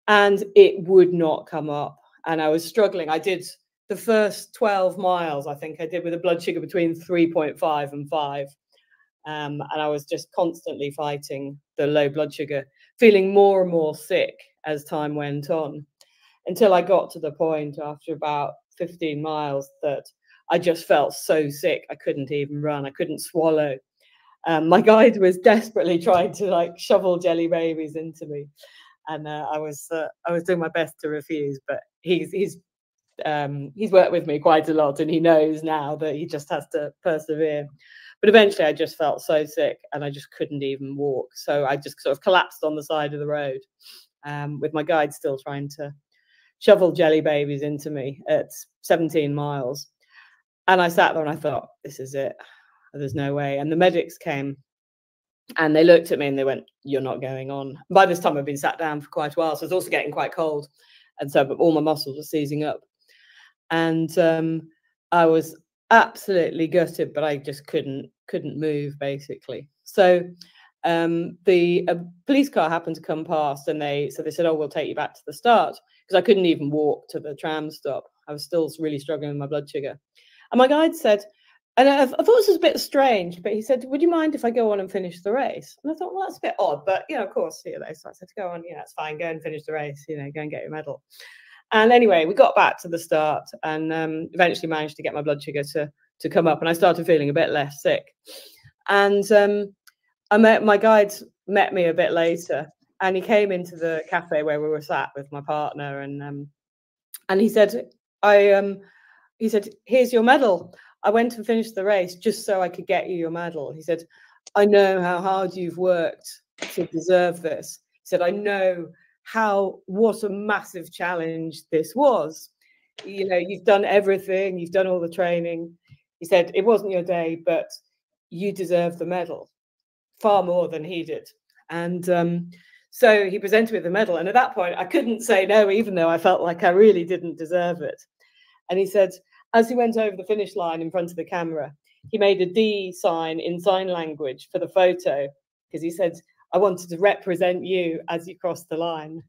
and it would not come up. And I was struggling. I did the first 12 miles, I think I did, with a blood sugar between 3.5 and 5. And I was just constantly fighting the low blood sugar, feeling more and more sick as time went on, until I got to the point after about 15 miles that I just felt so sick. I couldn't even run. I couldn't swallow. My guide was desperately trying to like shovel jelly babies into me. And I was doing my best to refuse, but he's worked with me quite a lot, and he knows now that he just has to persevere. But eventually I just felt so sick and I just couldn't even walk. So I just sort of collapsed on the side of the road, with my guide still trying to shovel jelly babies into me at 17 miles. And I sat there and I thought, this is it. There's no way. And the medics came and they looked at me and they went, you're not going on. By this time I'd been sat down for quite a while, so I was also getting quite cold. And so all my muscles were seizing up. And I was absolutely gutted, but I just couldn't move, basically. So the police car happened to come past, and they said, oh, we'll take you back to the start, because I couldn't even walk to the tram stop. I was still really struggling with my blood sugar. And my guide said, and I thought this was a bit strange, but he said, would you mind if I go on and finish the race? And I thought, well, that's a bit odd, but, you know, of course, you know, so I said, go on, you know, it's fine, go and finish the race, you know, go and get your medal. And anyway, we got back to the start and eventually managed to get my blood sugar to come up, and I started feeling a bit less sick. And my guide met me a bit later, and he came into the cafe where we were sat with my partner, and he said, he said, here's your medal. I went and finished the race just so I could get you your medal. He said, I know how hard you've worked to deserve this. He said, I know what a massive challenge this was. You know, you've done everything, you've done all the training. He said, it wasn't your day, but you deserve the medal far more than he did. And so he presented me with the medal. And at that point, I couldn't say no, even though I felt like I really didn't deserve it. And he said, as he went over the finish line in front of the camera, he made a D sign in sign language for the photo, because he said, I wanted to represent you as you crossed the line.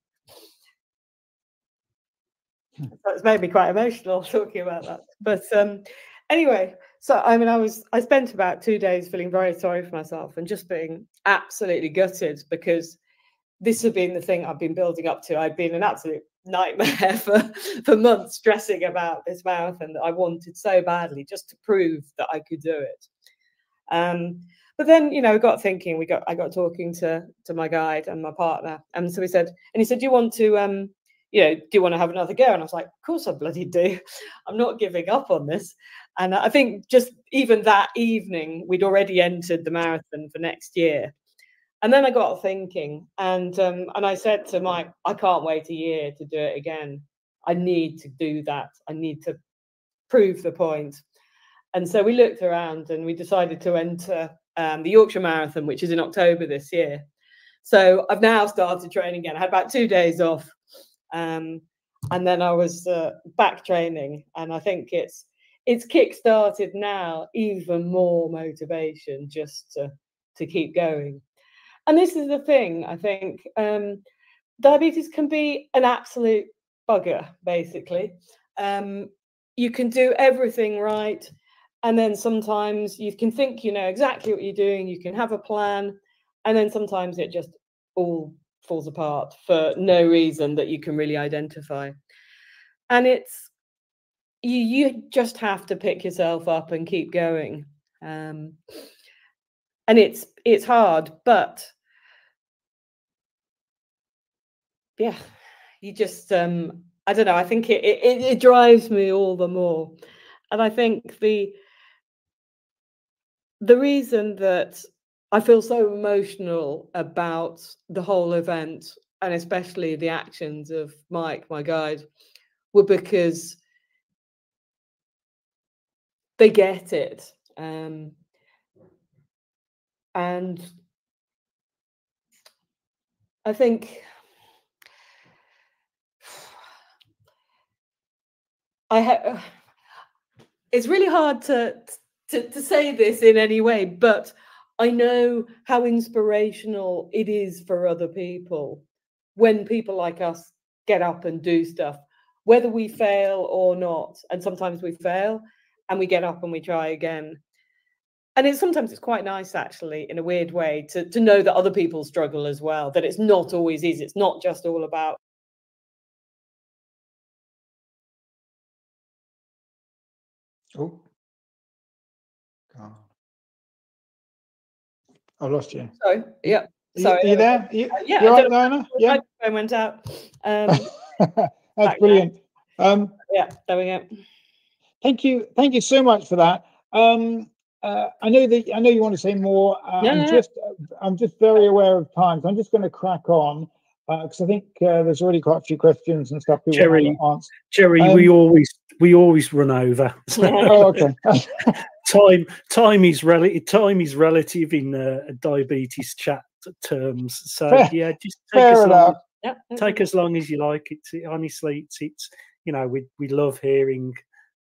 So it's made me quite emotional talking about that. But anyway, so I mean, I spent about 2 days feeling very sorry for myself and just being absolutely gutted, because this had been the thing I've been building up to. I'd been an absolute nightmare for months, stressing about this marathon that I wanted so badly, just to prove that I could do it. But then, you know, I got thinking, I got talking to my guide and my partner, and so he said, do you want to do you want to have another go? And I was like, of course I bloody do. I'm not giving up on this. And I think just even that evening, we'd already entered the marathon for next year. And then I got thinking, and I said to Mike, I can't wait a year to do it again. I need to do that. I need to prove the point. And so we looked around and we decided to enter the Yorkshire Marathon, which is in October this year. So I've now started training again. I had about 2 days off, and then I was back training. And I think it's kick-started now even more motivation just to keep going. And this is the thing, I think, diabetes can be an absolute bugger, basically. You can do everything right, and then sometimes you can think you know exactly what you're doing, you can have a plan, and then sometimes it just all falls apart for no reason that you can really identify. And it's you just have to pick yourself up and keep going. And it's hard, but yeah, you just I don't know. I think it drives me all the more, and I think the reason that I feel so emotional about the whole event, and especially the actions of Mike, my guide, were because they get it. And I think it's really hard to say this in any way, but I know how inspirational it is for other people when people like us get up and do stuff, whether we fail or not. And sometimes we fail and we get up and we try again. And sometimes it's quite nice, actually, in a weird way, to know that other people struggle as well, that it's not always easy. It's not just all about. Oh, God. I lost you. Sorry. Yeah. Sorry. Are you there? Yeah. You're right, Diana? Yeah. I went out. That's brilliant. Yeah, there we go. Thank you so much for that. I know you want to say more. I'm just very aware of time, so I'm just going to crack on because I think there's already quite a few questions and stuff. Jerry, we always run over. Oh, okay. time is relative in diabetes chat terms. So yeah, just take as long as you like. Honestly, it's we love hearing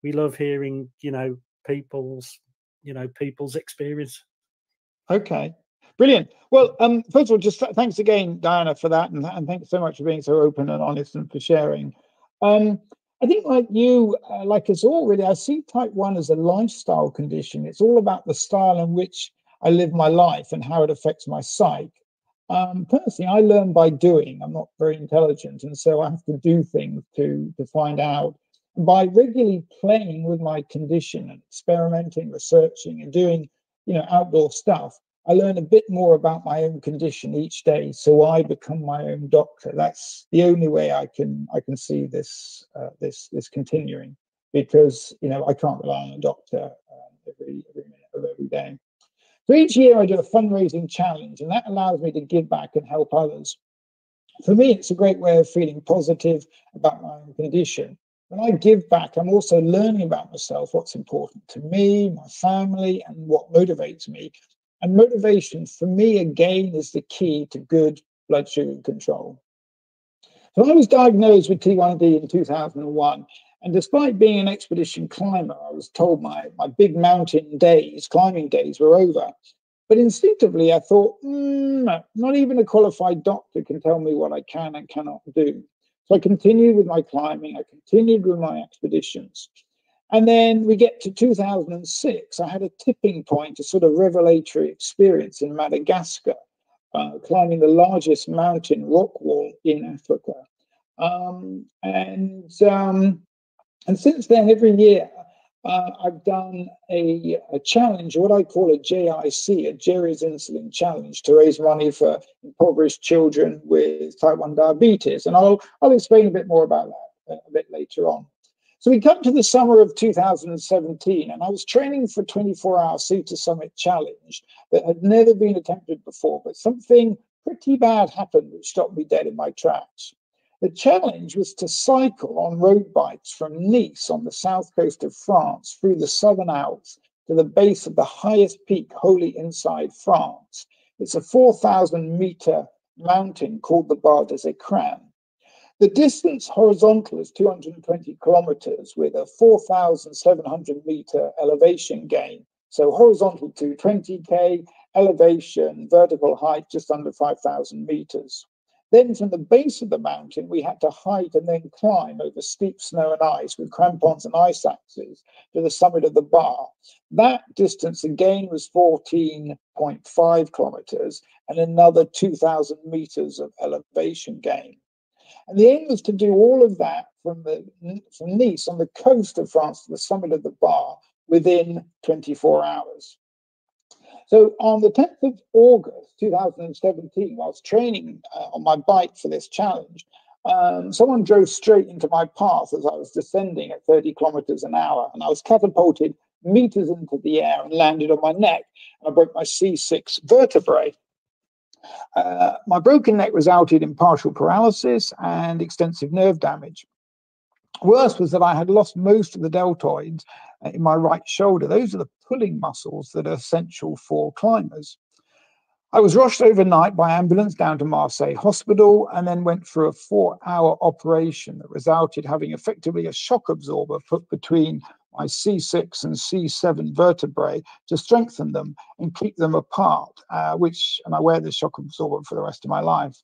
people's experience. Okay, brilliant. Well, first of all, just thanks again, Diana, for that, and thanks so much for being so open and honest and for sharing. I think, like you, like us all, really, I see type 1 as a lifestyle condition. It's all about the style in which I live my life and how it affects my psyche. Personally, I learn by doing. I'm not very intelligent, and so I have to do things to find out. By regularly playing with my condition and experimenting, researching, and doing, outdoor stuff, I learn a bit more about my own condition each day. So I become my own doctor. That's the only way I can see this continuing, because I can't rely on a doctor every minute of every day. So each year I do a fundraising challenge, and that allows me to give back and help others. For me, it's a great way of feeling positive about my own condition. When I give back, I'm also learning about myself, what's important to me, my family, and what motivates me. And motivation, for me, again, is the key to good blood sugar control. So I was diagnosed with T1D in 2001. And despite being an expedition climber, I was told my big mountain days, climbing days, were over. But instinctively, I thought, not even a qualified doctor can tell me what I can and cannot do. So I continued with my climbing. I continued with my expeditions. And then we get to 2006. I had a tipping point, a sort of revelatory experience in Madagascar, climbing the largest mountain rock wall in Africa. And since then, every year, I've done a challenge, what I call a JIC, a Jerry's Insulin Challenge, to raise money for impoverished children with type 1 diabetes. And I'll explain a bit more about that a bit later on. So we come to the summer of 2017, and I was training for a 24-hour Sea to Summit challenge that had never been attempted before, but something pretty bad happened which stopped me dead in my tracks. The challenge was to cycle on road bikes from Nice on the south coast of France through the Southern Alps to the base of the highest peak wholly inside France. It's a 4,000-meter mountain called the Barre des Écrins. The distance horizontal is 220 kilometers with a 4,700-meter elevation gain. So horizontal to 20K, elevation, vertical height just under 5,000 meters. Then from the base of the mountain, we had to hike and then climb over steep snow and ice with crampons and ice axes to the summit of the Barre. That distance again was 14.5 kilometers and another 2,000 meters of elevation gain. And the aim was to do all of that from Nice on the coast of France to the summit of the Barre within 24 hours. So on the 10th of August 2017, whilst training on my bike for this challenge, someone drove straight into my path as I was descending at 30 kilometers an hour, and I was catapulted meters into the air and landed on my neck, and I broke my C6 vertebrae. My broken neck resulted in partial paralysis and extensive nerve damage. Worse was that I had lost most of the deltoids in my right shoulder. Those are the pulling muscles that are essential for climbers. I was rushed overnight by ambulance down to Marseille Hospital and then went through a 4-hour operation that resulted having effectively a shock absorber put between my C6 and C7 vertebrae to strengthen them and keep them apart, and I wear this shock absorber for the rest of my life.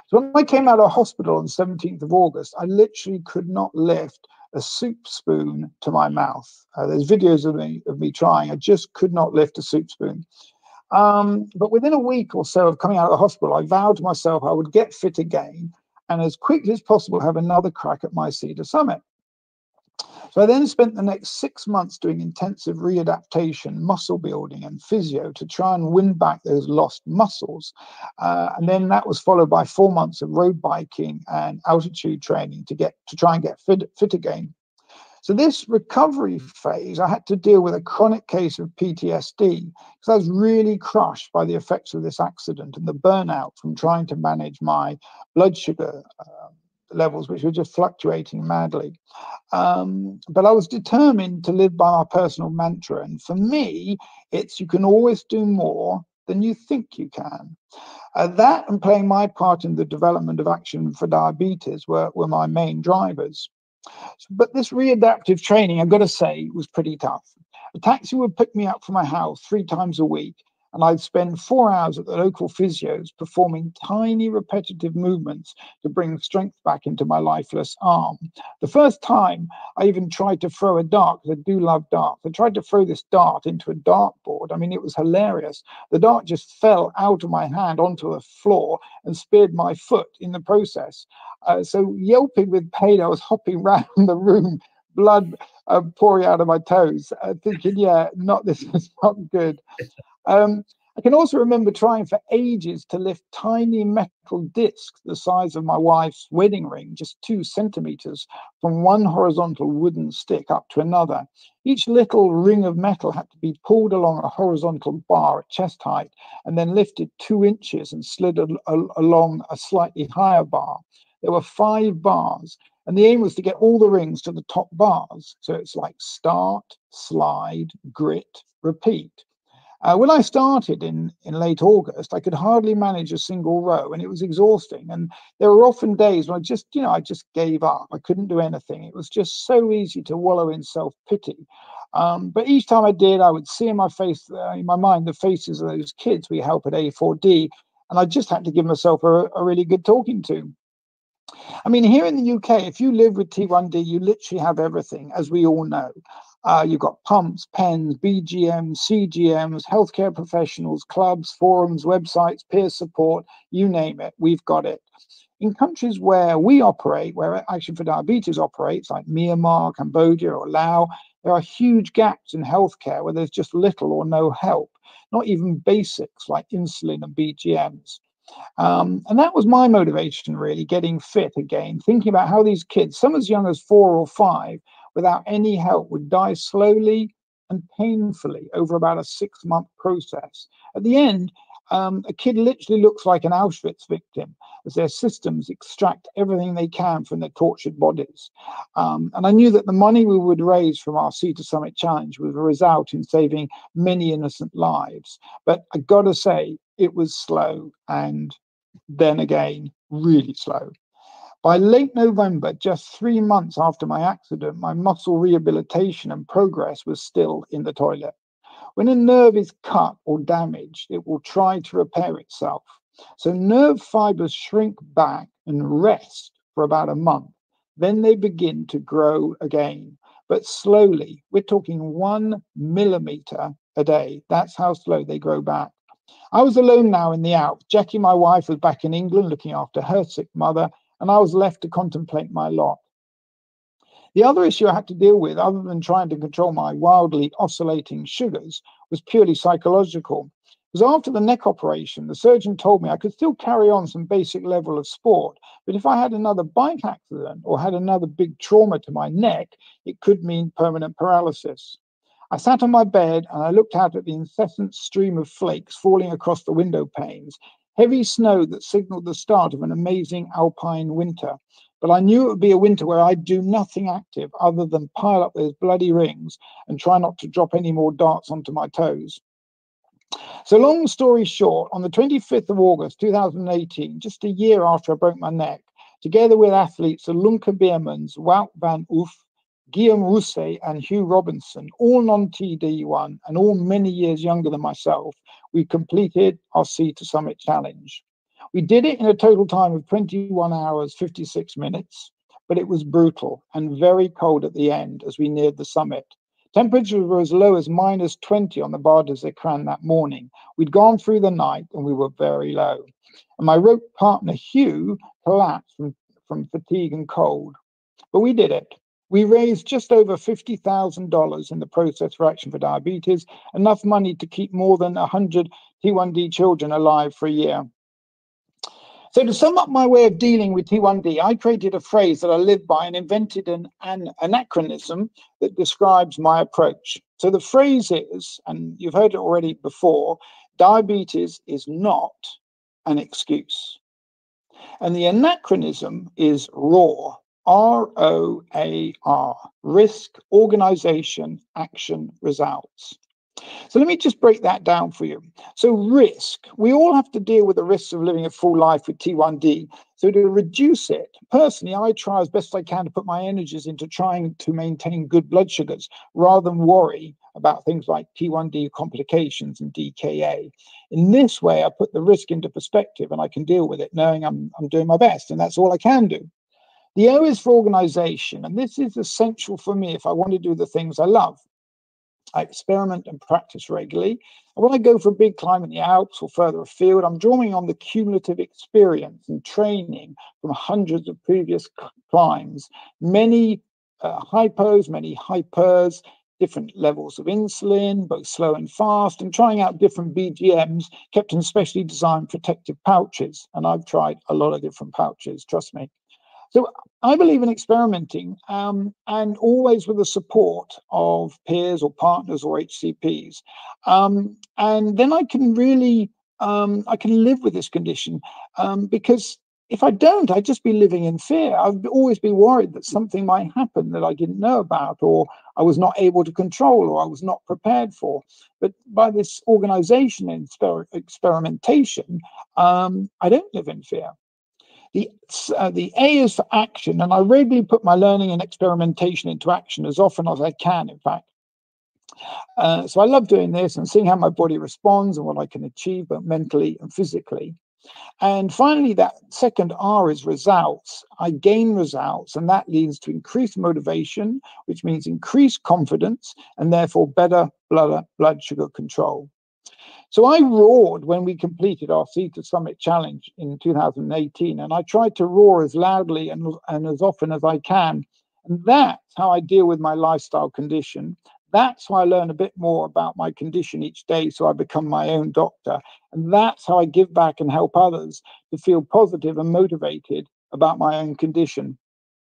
So when I came out of hospital on the 17th of August, I literally could not lift a soup spoon to my mouth. There's videos of me trying. I just could not lift a soup spoon. But within a week or so of coming out of the hospital, I vowed to myself I would get fit again and as quickly as possible have another crack at my Sea to Summit. So I then spent the next 6 months doing intensive readaptation, muscle building and physio to try and win back those lost muscles. And then that was followed by 4 months of road biking and altitude training to try and get fit again. So this recovery phase, I had to deal with a chronic case of PTSD because I was really crushed by the effects of this accident and the burnout from trying to manage my blood sugar levels, which were just fluctuating madly. But I was determined to live by my personal mantra. And for me, it's you can always do more than you think you can. That and playing my part in the development of Action for Diabetes were my main drivers. But this readaptive training, I've got to say, was pretty tough. A taxi would pick me up from my house 3 times a week, and I'd spend 4 hours at the local physios performing tiny repetitive movements to bring strength back into my lifeless arm. The first time I even tried to throw a dart, because I do love darts. I tried to throw this dart into a dartboard. I mean, it was hilarious. The dart just fell out of my hand onto the floor and speared my foot in the process. So yelping with pain, I was hopping around the room, blood pouring out of my toes, thinking, this is not good. I can also remember trying for ages to lift tiny metal discs the size of my wife's wedding ring, just 2 centimeters, from one horizontal wooden stick up to another. Each little ring of metal had to be pulled along a horizontal bar at chest height and then lifted 2 inches and slid along a slightly higher bar. There were 5 bars, and the aim was to get all the rings to the top bars. So it's like start, slide, grit, repeat. When I started in late August, I could hardly manage a single row, and it was exhausting. And there were often days when I just gave up. I couldn't do anything. It was just so easy to wallow in self-pity. But each time I did, I would see in my mind, the faces of those kids we help at A4D, and I just had to give myself a really good talking to. I mean, here in the UK, if you live with T1D, you literally have everything, as we all know. You've got pumps, pens, BGMs, CGMs, healthcare professionals, clubs, forums, websites, peer support, you name it, we've got it. In countries where we operate, where Action for Diabetes operates, like Myanmar, Cambodia, or Laos, there are huge gaps in healthcare where there's just little or no help, not even basics like insulin and BGMs. And that was my motivation, really, getting fit again, thinking about how these kids, some as young as 4 or 5, without any help, would die slowly and painfully over about a 6-month process. At the end, a kid literally looks like an Auschwitz victim as their systems extract everything they can from their tortured bodies. And I knew that the money we would raise from our Sea to Summit Challenge would result in saving many innocent lives. But I got to say, it was slow, and then again, really slow. By late November, just 3 months after my accident, my muscle rehabilitation and progress was still in the toilet. When a nerve is cut or damaged, it will try to repair itself. So nerve fibers shrink back and rest for about a month. Then they begin to grow again, but slowly. We're talking 1 millimeter a day. That's how slow they grow back. I was alone now in the Alps. Jackie, my wife, was back in England looking after her sick mother, and I was left to contemplate my lot. The other issue I had to deal with, other than trying to control my wildly oscillating sugars, was purely psychological. Because after the neck operation, the surgeon told me I could still carry on some basic level of sport, but if I had another bike accident or had another big trauma to my neck, it could mean permanent paralysis. I sat on my bed and I looked out at the incessant stream of flakes falling across the window panes, heavy snow that signaled the start of an amazing alpine winter. But I knew it would be a winter where I'd do nothing active other than pile up those bloody rings and try not to drop any more darts onto my toes. So long story short, on the 25th of August 2018, just a year after I broke my neck, together with athletes Alunka Biermans, Wout van Oof, Guillaume Rousset and Hugh Robinson, all non-TD1 and all many years younger than myself, we completed our Sea to Summit Challenge. We did it in a total time of 21 hours, 56 minutes, but it was brutal and very cold at the end as we neared the summit. Temperatures were as low as -20 on the Barre des Écrins that morning. We'd gone through the night and we were very low. And my rope partner, Hugh, collapsed from fatigue and cold. But we did it. We raised just over $50,000 in the process for Action for Diabetes, enough money to keep more than 100 T1D children alive for a year. So to sum up my way of dealing with T1D, I created a phrase that I live by and invented an anachronism that describes my approach. So the phrase is, and you've heard it already before, diabetes is not an excuse. And the anachronism is ROAR, R-O-A-R, risk, organization, action, results. So let me just break that down for you. So risk, we all have to deal with the risks of living a full life with T1D. So to reduce it, personally, I try as best I can to put my energies into trying to maintain good blood sugars rather than worry about things like T1D complications and DKA. In this way, I put the risk into perspective and I can deal with it knowing I'm doing my best, and that's all I can do. The O is for organization, and this is essential for me if I want to do the things I love. I experiment and practice regularly. And when I go for a big climb in the Alps or further afield, I'm drawing on the cumulative experience and training from hundreds of previous climbs, many hypos, many hypers, different levels of insulin, both slow and fast, and trying out different BGMs kept in specially designed protective pouches. And I've tried a lot of different pouches, trust me. So I believe in experimenting and always with the support of peers or partners or HCPs. And then I can really, I can live with this condition because if I don't, I'd just be living in fear. I'd always be worried that something might happen that I didn't know about, or I was not able to control, or I was not prepared for. But by this organization and experimentation, I don't live in fear. The A is for action, and I regularly put my learning and experimentation into action as often as I can, in fact. So I love doing this and seeing how my body responds and what I can achieve, both mentally and physically. And finally, that second R is results. I gain results, and that leads to increased motivation, which means increased confidence and therefore better blood sugar control. So I roared when we completed our Sea to Summit challenge in 2018, and I tried to roar as loudly and as often as I can. And that's how I deal with my lifestyle condition. That's how I learn a bit more about my condition each day, so I become my own doctor. And that's how I give back and help others to feel positive and motivated about my own condition.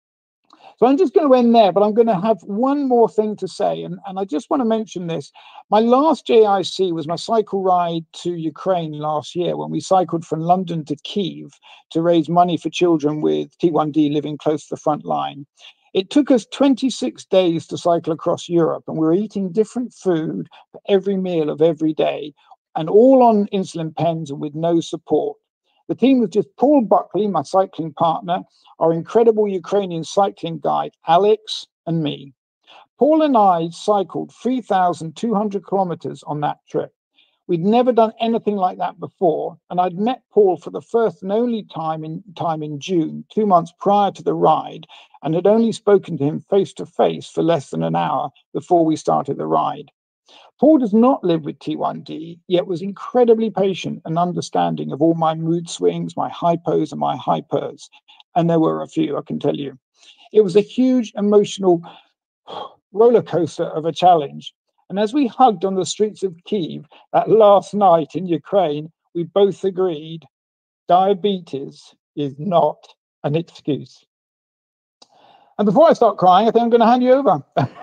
So I'm just going to end there, but I'm going to have one more thing to say. And I just want to mention this. My last JIC was my cycle ride to Ukraine last year when we cycled from London to Kyiv to raise money for children with T1D living close to the front line. It took us 26 days to cycle across Europe, and we were eating different food for every meal of every day, and all on insulin pens and with no support. The team was just Paul Buckley, my cycling partner, our incredible Ukrainian cycling guide, Alex, and me. Paul and I cycled 3,200 kilometers on that trip. We'd never done anything like that before, and I'd met Paul for the first and only time in June, 2 months prior to the ride, and had only spoken to him face to face for less than an hour before we started the ride. Paul does not live with T1D, yet was incredibly patient and understanding of all my mood swings, my hypos and my hypers. And there were a few, I can tell you. It was a huge emotional roller coaster of a challenge. And as we hugged on the streets of Kyiv that last night in Ukraine, we both agreed diabetes is not an excuse. And before I start crying, I think I'm going to hand you over.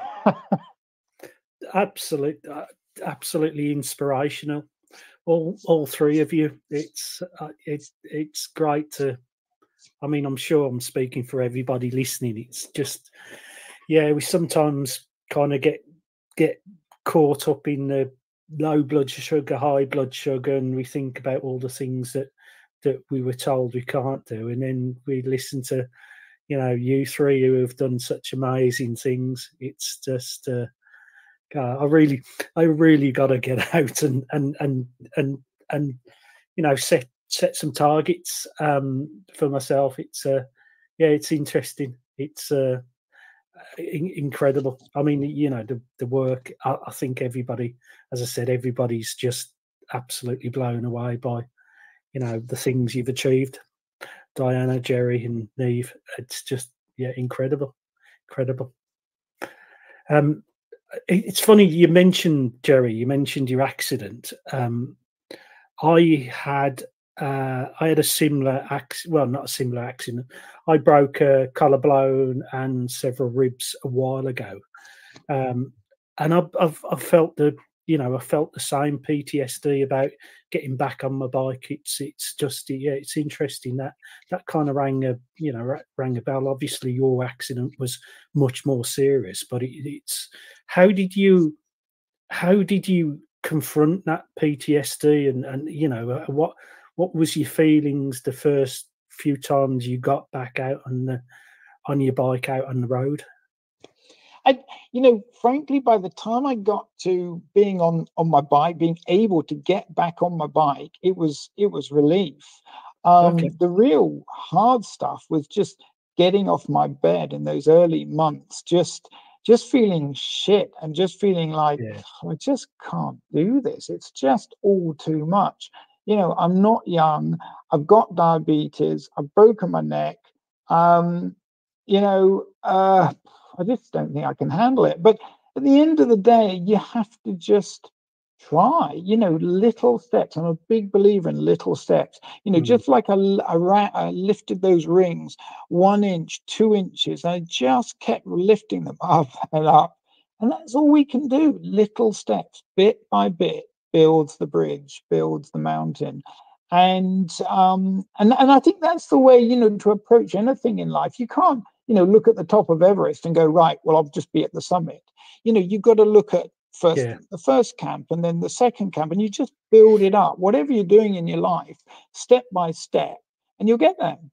Absolutely inspirational, all three of you. It's great to, I mean, I'm sure I'm speaking for everybody listening. It's just, yeah, we sometimes kind of get caught up in the low blood sugar, high blood sugar, and we think about all the things that we were told we can't do, and then we listen to, you know, you three who have done such amazing things. It's just I really got to get out and you know, set set some targets for myself. It's yeah, it's interesting. It's incredible. I mean, you know, the work. I think everybody, as I said, everybody's just absolutely blown away by, you know, the things you've achieved. Diana, Jerry, and Neve. It's just, yeah, incredible. It's funny you mentioned, Jerry, you mentioned your accident. I had a similar well, not a similar accident. I broke a collarbone and several ribs a while ago, and I've felt the, you know, I felt the same PTSD about getting back on my bike. It's just, yeah, it's interesting that kind of rang a bell. Obviously, your accident was much more serious, but it's how did you confront that PTSD and you know, what was your feelings the first few times you got back out on your bike out on the road? You know, frankly, by the time I got to being on my bike, being able to get back on my bike, it was relief. Okay. The real hard stuff was just getting off my bed in those early months, just feeling shit and just feeling like, I just can't do this. It's just all too much. You know, I'm not young. I've got diabetes. I've broken my neck. You know, I just don't think I can handle it. But at the end of the day, you have to just try, you know, little steps. I'm a big believer in little steps. You know, just like I lifted those rings 1 inch, 2 inches. I just kept lifting them up and up. And that's all we can do. Little steps, bit by bit, builds the bridge, builds the mountain. And I think that's the way, you know, to approach anything in life. You can't, you know, look at the top of Everest and go, right, well, I'll just be at the summit. You know, you've got to look at the first camp and then the second camp, and you just build it up. Whatever you're doing in your life, step by step, and you'll get there.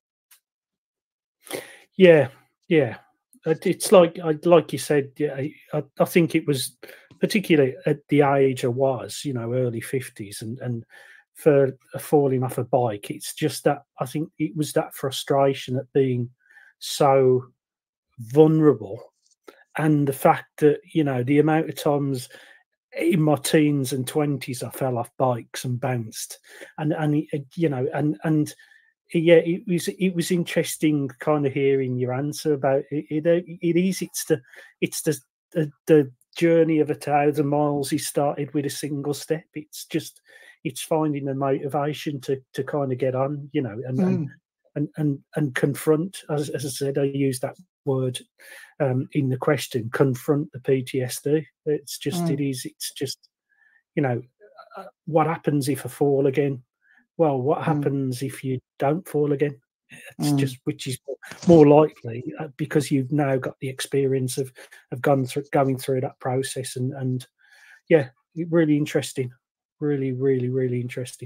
Yeah. It's like you said. Yeah, I think it was particularly at the age I was, you know, early 50s, and for falling off a bike, it's just that I think it was that frustration at being so vulnerable, and the fact that, you know, the amount of times in my teens and 20s I fell off bikes and bounced, and you know, and yeah, it was interesting kind of hearing your answer about it. It's the journey of 1,000 miles. He started with a single step. It's finding the motivation to kind of get on, you know, and confront, as I said, I use that word in the question, confront the PTSD. It's just it's just, you know, what happens if I fall again? Well, what happens if you don't fall again? It's just, which is more likely, because you've now got the experience of going through that process, and yeah, really interesting, really interesting.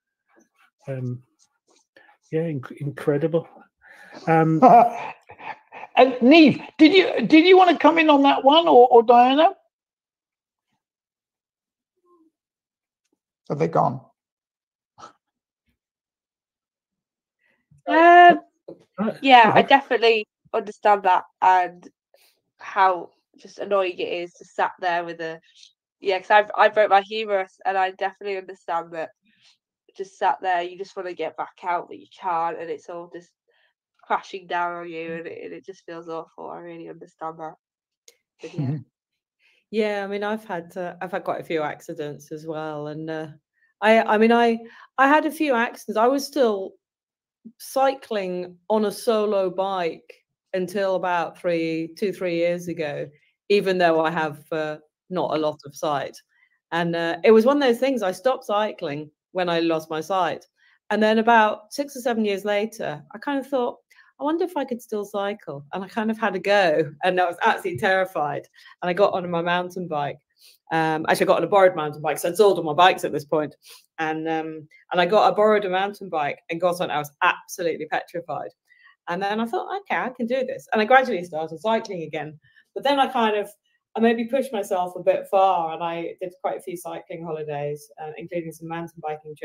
Yeah, incredible. And Neve, did you want to come in on that one, or Diana? Are they gone? Yeah, I definitely understand that, and how just annoying it is to sat there with because I broke my humerus, and I definitely understand that. Just sat there, you just want to get back out, but you can't, and it's all just crashing down on you, and it just feels awful. I really understand that. But yeah, I mean, I've had quite a few accidents as well, and I had a few accidents. I was still cycling on a solo bike until about 3 years ago, even though I have not a lot of sight, and it was one of those things. I stopped cycling when I lost my sight, and then about 6 or 7 years later, I kind of thought, I wonder if I could still cycle, and I kind of had a go, and I was absolutely terrified. And I got on my mountain bike. Actually, I got on a borrowed mountain bike, so I'd sold all my bikes at this point. And I borrowed a mountain bike and got on. I was absolutely petrified. And then I thought, okay, I can do this. And I gradually started cycling again. But then I maybe pushed myself a bit far, and I did quite a few cycling holidays, including some mountain biking trips.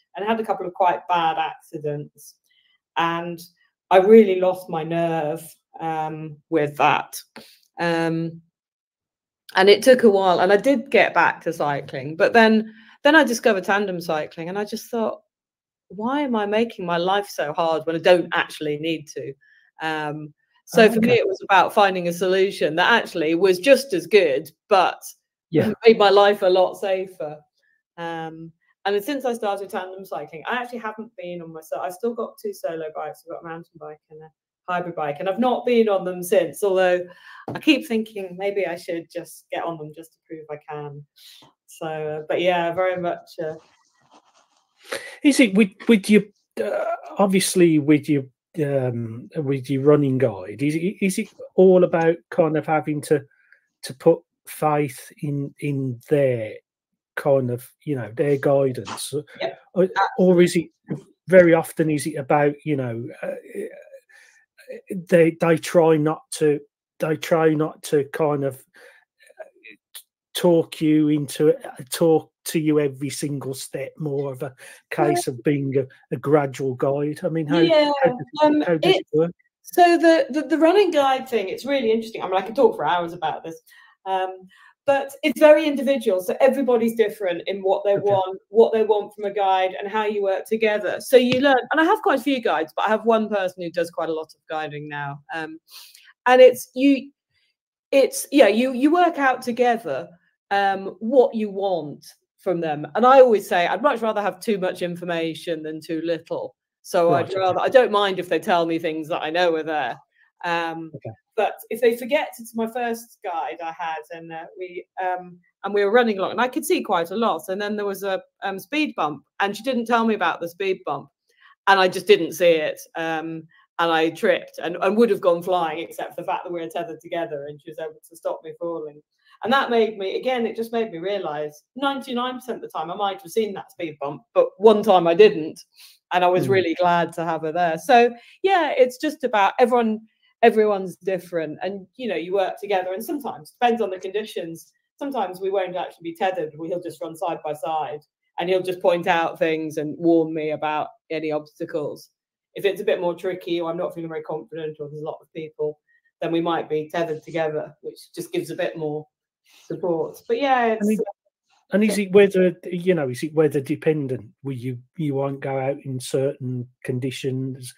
and had a couple of quite bad accidents, and I really lost my nerve with that. And it took a while, and I did get back to cycling, but then I discovered tandem cycling, and I just thought, why am I making my life so hard when I don't actually need to? So for me, it was about finding a solution that actually was just as good, but made my life a lot safer. And since I started tandem cycling, I actually haven't been on myself. I've still got 2 solo bikes. I've got a mountain bike and a hybrid bike, and I've not been on them since, although I keep thinking maybe I should just get on them just to prove I can. So, but yeah, very much. Is it with your obviously with your running guide? Is it all about kind of having to put faith in their kind of, you know, their guidance, or is it very often is it about, you know, they try not to kind of talk to you every single step, more of a case of being a gradual guide? I mean, how does it work? So the running guide thing, it's really interesting. I mean, I could talk for hours about this, but it's very individual. So everybody's different in what they want from a guide and how you work together. So you learn, and I have quite a few guides, but I have one person who does quite a lot of guiding now, and you work out together what you want from them. And I always say I'd much rather have too much information than too little. So I don't mind if they tell me things that I know are there. But if they forget, it's my first guide I had, and we were running along, and I could see quite a lot. And then there was a speed bump, and she didn't tell me about the speed bump, and I just didn't see it. And I tripped and would have gone flying, except for the fact that we were tethered together, and she was able to stop me falling. And that made me, again, it just made me realize 99% of the time I might have seen that speed bump, but one time I didn't. And I was really glad to have her there. So yeah, it's just about everyone's different, and you know, you work together, and sometimes depends on the conditions. Sometimes we won't actually be tethered. He'll just run side by side, and he'll just point out things and warn me about any obstacles. If it's a bit more tricky, or I'm not feeling very confident, or there's a lot of people, then we might be tethered together, which just gives a bit more support. But yeah, it's, and is it weather dependent? Will you won't go out in certain conditions?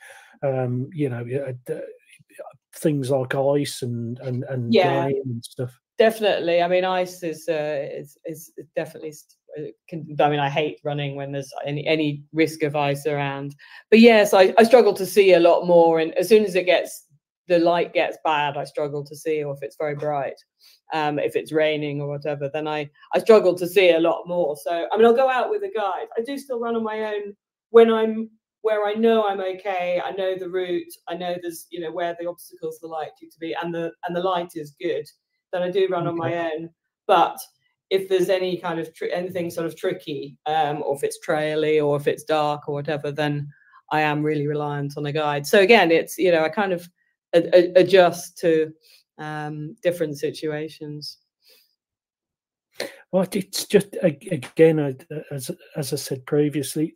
Things like ice and rain and stuff. Definitely. I mean, ice is definitely. I mean, I hate running when there's any risk of ice around. But yes, I struggle to see a lot more, and as soon as the light gets bad, I struggle to see, or if it's very bright, if it's raining or whatever, then I struggle to see a lot more. So I mean, I'll go out with a guide. I do still run on my own when I'm where I know I'm okay. I know the route. I know there's, you know, where the obstacles are likely to be, and the light is good. Then I do run on my own. But if there's any kind of anything sort of tricky, or if it's traily, or if it's dark or whatever, then I am really reliant on a guide. So again, it's, you know, I kind of adjust to different situations. Well, it's just, again, as I said previously,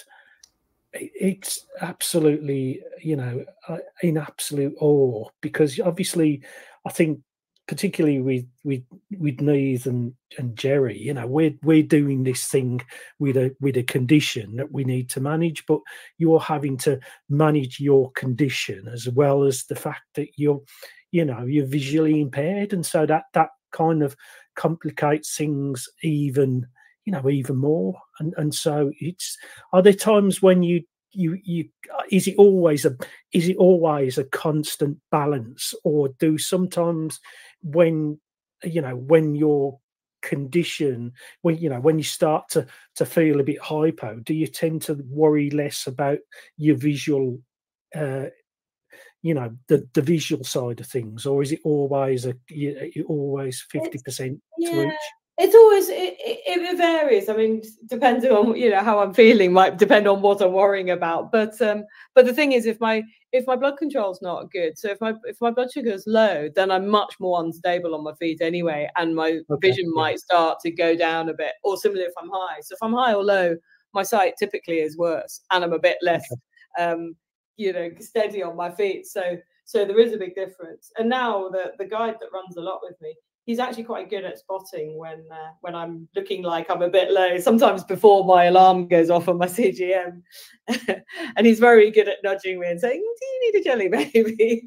it's absolutely, you know, in absolute awe, because obviously I think particularly with Neith and Jerry, you know, we're doing this thing with a condition that we need to manage, but you're having to manage your condition as well as the fact that you're visually impaired, and so that kind of complicates things even more. And so are there times when you is it always a constant balance, or do sometimes when your condition, when you start to feel a bit hypo, do you tend to worry less about your visual the visual side of things, or is it always 50% to each? It's always, it varies. I mean, depending on, you know, how I'm feeling might depend on what I'm worrying about. But the thing is, if my blood control's not good, so if my blood sugar's low, then I'm much more unstable on my feet anyway, and my vision might start to go down a bit. Or similarly, if I'm high. So if I'm high or low, my sight typically is worse, and I'm a bit less, steady on my feet. So there is a big difference. And now the guide that runs a lot with me, he's actually quite good at spotting when I'm looking like I'm a bit low, sometimes before my alarm goes off on my CGM. And he's very good at nudging me and saying, do you need a jelly baby?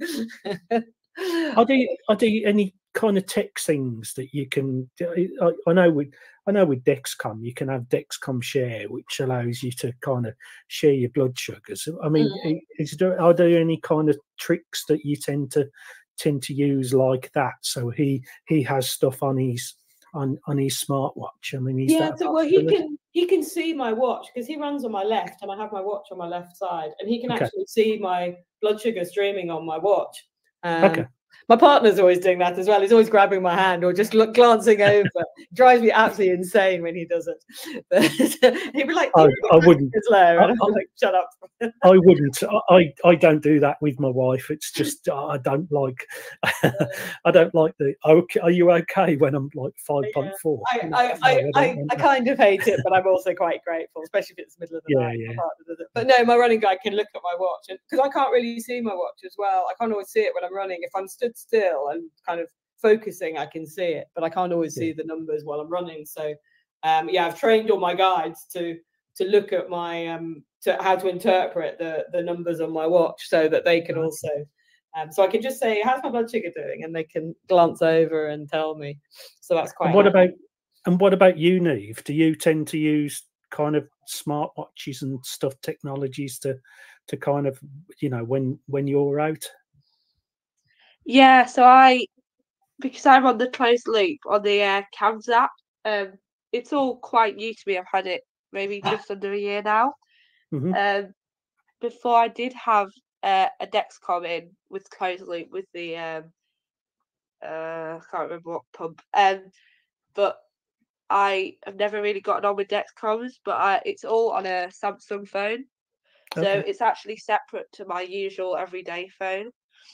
Are there any kind of tech things that you can? I know with Dexcom, you can have Dexcom Share, which allows you to kind of share your blood sugars. I mean, are there any kind of tricks that you tend to use like that? So he has stuff on his smartwatch. I mean, he can see my watch because he runs on my left, and I have my watch on my left side, and he can actually see my blood sugar streaming on my watch. My partner's always doing that as well. He's always grabbing my hand or just glancing over. Drives me absolutely insane when he does it. But he'd be like, I wouldn't. I'm like, shut up. I wouldn't. I don't do that with my wife. It's just I don't like. I don't like the. Okay, are you okay when I'm like 5.4? I kind of hate it, but I'm also quite grateful, especially if it's the middle of the night. My partner does it. But no, my running guide can look at my watch, and because I can't really see my watch as well, I can't always see it when I'm running. If I'm stood still and kind of focusing, I can see it, but I can't always see the numbers while I'm running. So I've trained all my guides to look at my to how to interpret the numbers on my watch so that they can also so I can just say, how's my blood sugar doing, and they can glance over and tell me. So that's quite and what about you, Neve? Do you tend to use kind of smartwatches and stuff, technologies to kind of, when you're out? Yeah, so because I'm on the closed loop on the CAMS app, it's all quite new to me. I've had it maybe just under a year now. Before I did have a Dexcom in with closed loop with the I can't remember what pump, but I have never really gotten on with Dexcoms, but it's all on a Samsung phone, so it's actually separate to my usual everyday phone.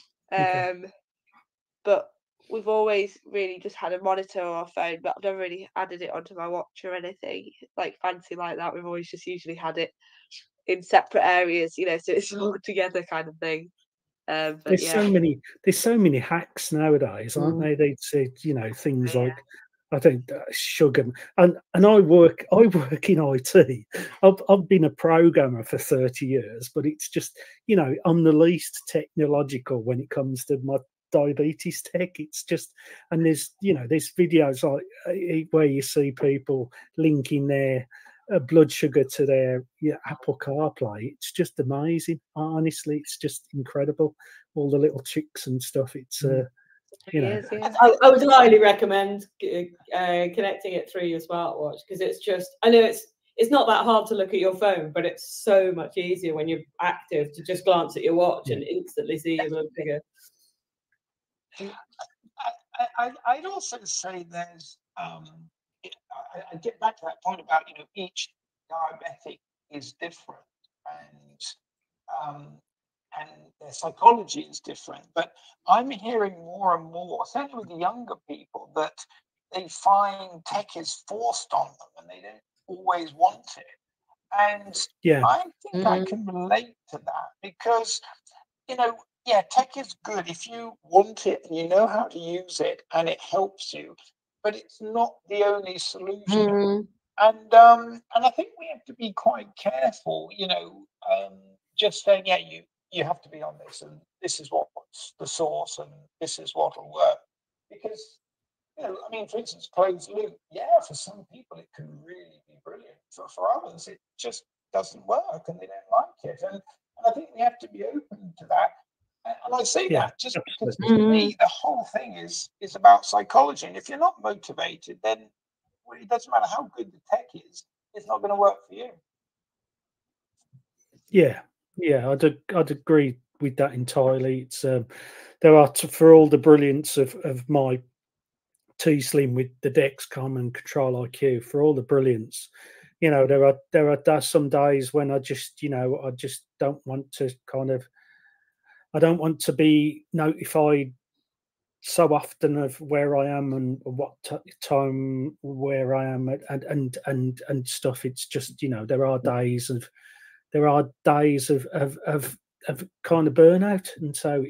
But we've always really just had a monitor or a phone, but I've never really added it onto my watch or anything like fancy like that. We've always just usually had it in separate areas, so it's all together kind of thing. There's so many hacks nowadays, aren't they? They'd say, things like, I think sugar, and I work in IT. I've been a programmer for 30 years, but it's just, I'm the least technological when it comes to my diabetes tech. It's just, and there's videos like where you see people linking their blood sugar to their Apple CarPlay. It's just amazing. Honestly, it's just incredible. All the little tricks and stuff. It's I would highly recommend connecting it through your smartwatch, because it's just, I know it's not that hard to look at your phone, but it's so much easier when you're active to just glance at your watch and instantly see your blood sugar. I'd also say there's I get back to that point about each diabetic is different, and their psychology is different. But I'm hearing more and more, certainly with the younger people, that they find tech is forced on them and they don't always want it. And I think I can relate to that, because tech is good if you want it and you know how to use it and it helps you, but it's not the only solution. And I think we have to be quite careful, just saying, you have to be on this, and this is what's the source, and this is what will work. Because, for instance, closed loop, for some people it can really be brilliant. For others, it just doesn't work and they don't like it. And I think we have to be open to that. And I say that just because to me, the whole thing is about psychology. And if you're not motivated, then it doesn't matter how good the tech is, it's not going to work for you. Yeah, I'd agree with that entirely. It's there are, for all the brilliance of my T-Slim with the Dexcom and Control IQ, for all the brilliance, there are some days when I just don't want to I don't want to be notified so often of where I am and what time where I am and stuff. It's just, you know, there are days of kind of burnout, and so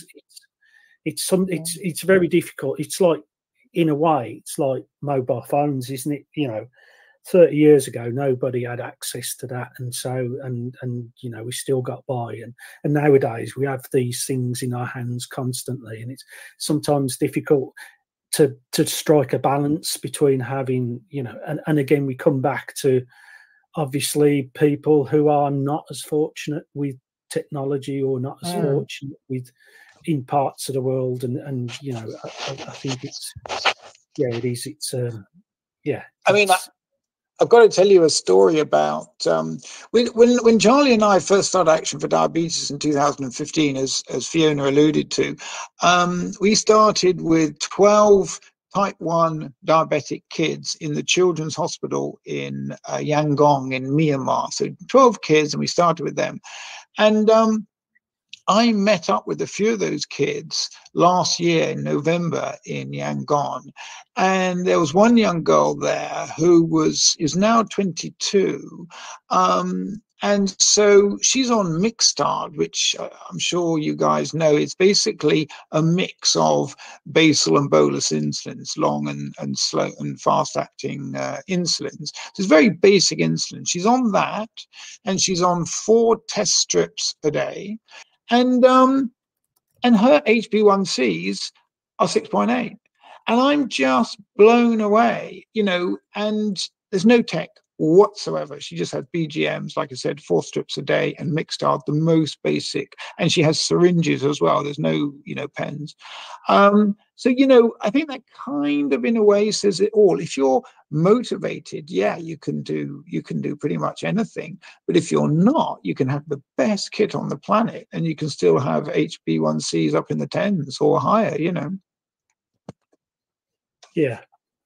it's very difficult. It's like, in a way, it's like mobile phones, isn't it? You know, 30 years ago, nobody had access to that, and so and you know, we still got by, and nowadays we have these things in our hands constantly, and it's sometimes difficult to strike a balance between having, you know, and again we come back to obviously people who are not as fortunate with technology or not as fortunate with in parts of the world, and you know, I think it's I mean, I've got to tell you a story about when Charlie and I first started Action for Diabetes in 2015, as Fiona alluded to. We started with 12 type 1 diabetic kids in the Children's Hospital in Yangon in Myanmar. So 12 kids, and we started with them. And I met up with a few of those kids last year in November in Yangon, and there was one young girl there who is now 22, and so she's on Mixtard, which I'm sure you guys know. It's basically a mix of basal and bolus insulins, long and slow and fast-acting insulins. So it's very basic insulin. She's on that, and she's on 4 test strips a day. And her HbA1cs are 6.8, and I'm just blown away, you know. And there's no tech whatsoever. She just had BGMs, like I said, 4 strips a day, and Mixtard, the most basic. And she has syringes as well. There's no, you know, pens. So, you know, I think that kind of in a way says it all. If you're motivated, yeah, you can do pretty much anything. But if you're not, you can have the best kit on the planet, and you can still have HbA1cs up in the 10s or higher, you know. Yeah,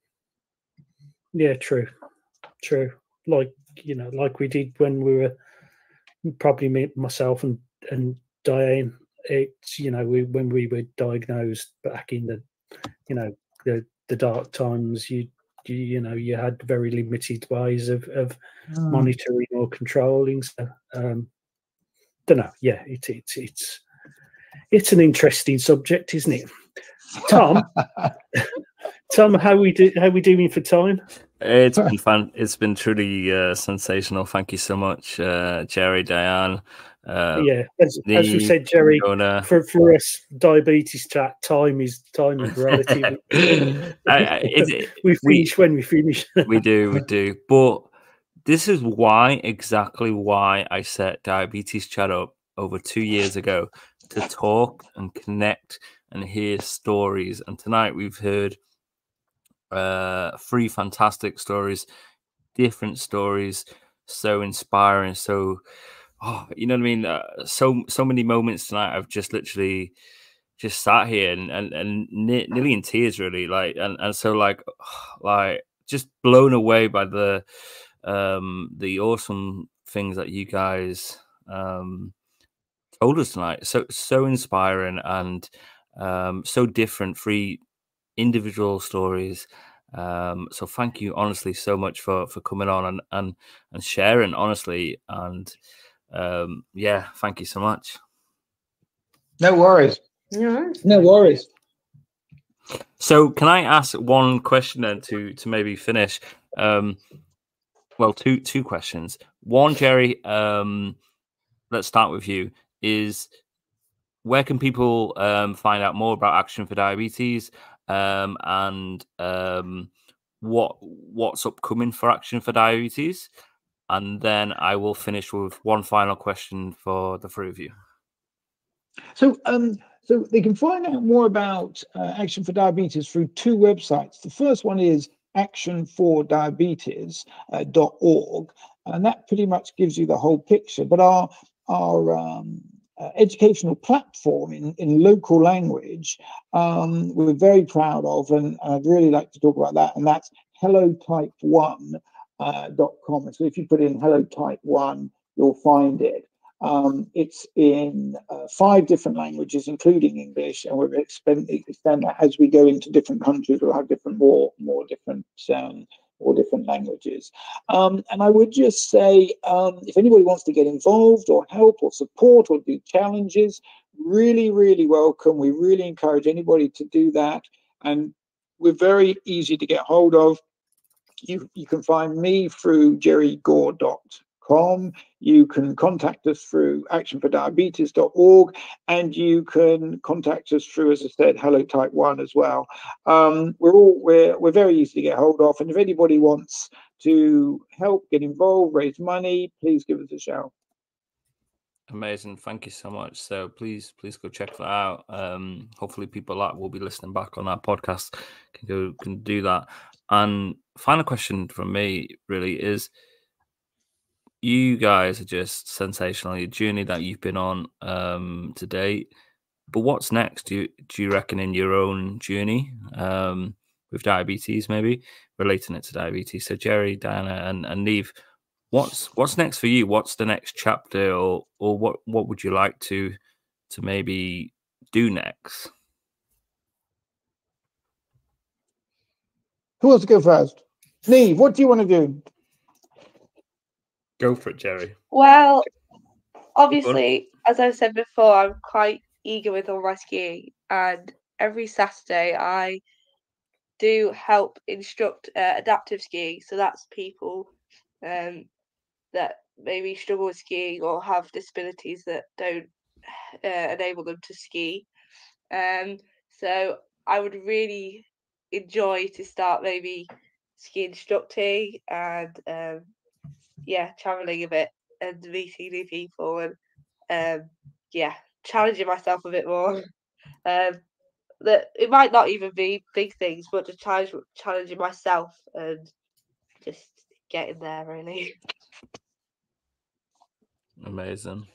true. Like, you know, like we did when we were, probably myself and Diane, it's, you know, when we were diagnosed back in the, you know, the dark times, you know, you had very limited ways of monitoring or controlling. So don't know. Yeah, it's an interesting subject, isn't it? Tom, how we doing for time? It's been fun. It's been truly sensational. Thank you so much, Jerry, Diane. As we said, Jerry, for us diabetes chat, time is relative. We finish when we finish. we do. But this is exactly why I set diabetes chat up over 2 years ago, to talk and connect and hear stories. And tonight we've heard 3 fantastic stories, different stories, so inspiring. So, you know what I mean? So many moments tonight. I've just literally just sat here and nearly in tears, really. And so just blown away by the awesome things that you guys told us tonight. So inspiring and so different, 3 individual stories. So thank you honestly so much for coming on and sharing honestly, and thank you so much. No worries. No worries. So can I ask one question then to maybe finish? Well, two questions. One, Jerry, let's start with you, is where can people find out more about Action for Diabetes, and what's upcoming for Action for Diabetes? And then I will finish with one final question for the 3 of you. So they can find out more about Action for Diabetes through 2 websites. The first one is actionfordiabetes.org, and that pretty much gives you the whole picture. But our educational platform in local language, we're very proud of, and I'd really like to talk about that, and that's hellotype1.com. So if you put in hello type 1, you'll find it. It's in 5 different languages, including English, and we're extend that as we go into different countries. We'll have more different languages. And I would just say, if anybody wants to get involved or help or support or do challenges, really, really welcome. We really encourage anybody to do that. And we're very easy to get hold of. You can find me through jerrygore.com. You can contact us through actionfordiabetes.org, and you can contact us through, as I said, Hello Type 1 as well. We're very easy to get hold of, and if anybody wants to help, get involved, raise money, please give us a shout. Amazing, thank you so much. So please go check that out. Hopefully people that will be listening back on that podcast can do that. And final question from me really is, you guys are just sensational, your journey that you've been on to date. But what's next? Do you reckon in your own journey with diabetes, maybe relating it to diabetes? So Jerry, Diana, and Neve, what's next for you? What's the next chapter, or what would you like to maybe do next? Who wants to go first? Neve, what do you want to do? Go for it, Jerry. Well, obviously, as I've said before, I'm quite eager with all my skiing, and every Saturday I do help instruct adaptive skiing. So that's people that maybe struggle with skiing or have disabilities that don't enable them to ski. So I would really enjoy to start maybe ski instructing and traveling a bit and meeting new people and challenging myself a bit more. That it might not even be big things, but just challenging myself and just getting there really. Amazing.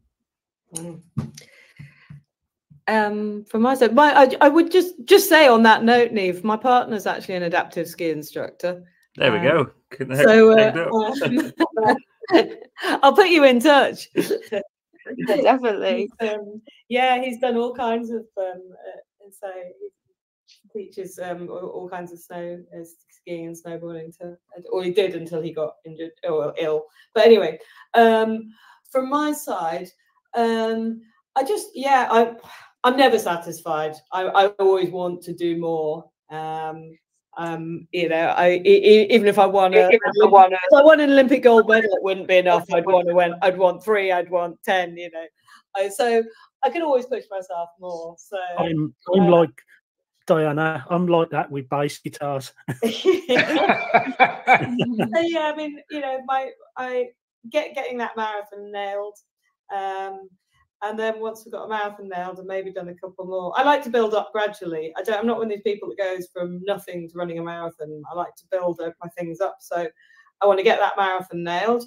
From my side, I would just say on that note, Neve, my partner's actually an adaptive ski instructor. There we go. So I'll put you in touch. Definitely. He's done all kinds of so he teaches all kinds of snow skiing and snowboarding or he did until he got injured or ill. But anyway, from my side, I'm never satisfied. I always want to do more. Even if I won an Olympic gold medal, it wouldn't be enough. I'd want 3, I'd want 10. So I can always push myself more. So I'm like Diana. I'm like that with bass guitars. Getting that marathon nailed. And then once we've got a marathon nailed and maybe done a couple more, I like to build up gradually. I'm not one of these people that goes from nothing to running a marathon. I like to build my things up. So I want to get that marathon nailed.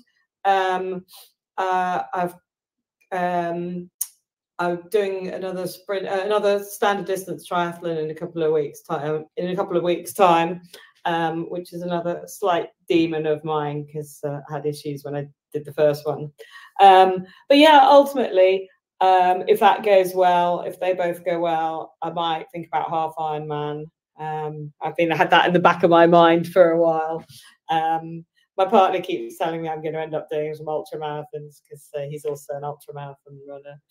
I'm doing another sprint, another standard distance triathlon in a couple of weeks' time. Which is another slight demon of mine because I had issues when I did the first one. Ultimately, if that goes well, if they both go well, I might think about half Ironman. I had that in the back of my mind for a while. My partner keeps telling me I'm going to end up doing some ultra marathons because he's also an ultra marathon runner.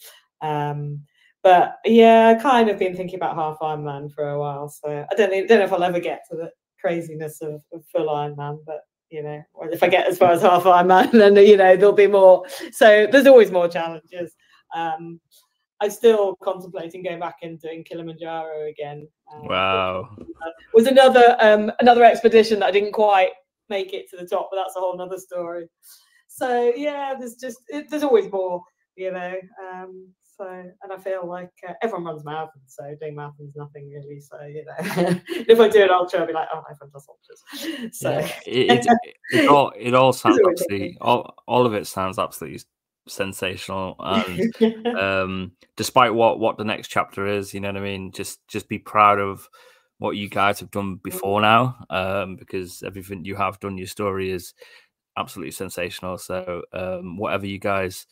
I kind of been thinking about half Ironman for a while. So I don't know if I'll ever get to the craziness of full Ironman, but if I get as far as half Ironman, then there'll be more. So there's always more challenges. I'm still contemplating going back and doing Kilimanjaro again. Wow. Was another expedition that I didn't quite make it to the top, but that's a whole nother story. So there's always more, and I feel like everyone runs marathons, so doing marathons is nothing really. So if I do an ultra, I'll be like, oh, everyone does ultras. So it all sounds absolutely, all of it sounds absolutely sensational. And despite what the next chapter is, you know what I mean, just be proud of what you guys have done before now, because everything you have done, your story is absolutely sensational. So whatever you guys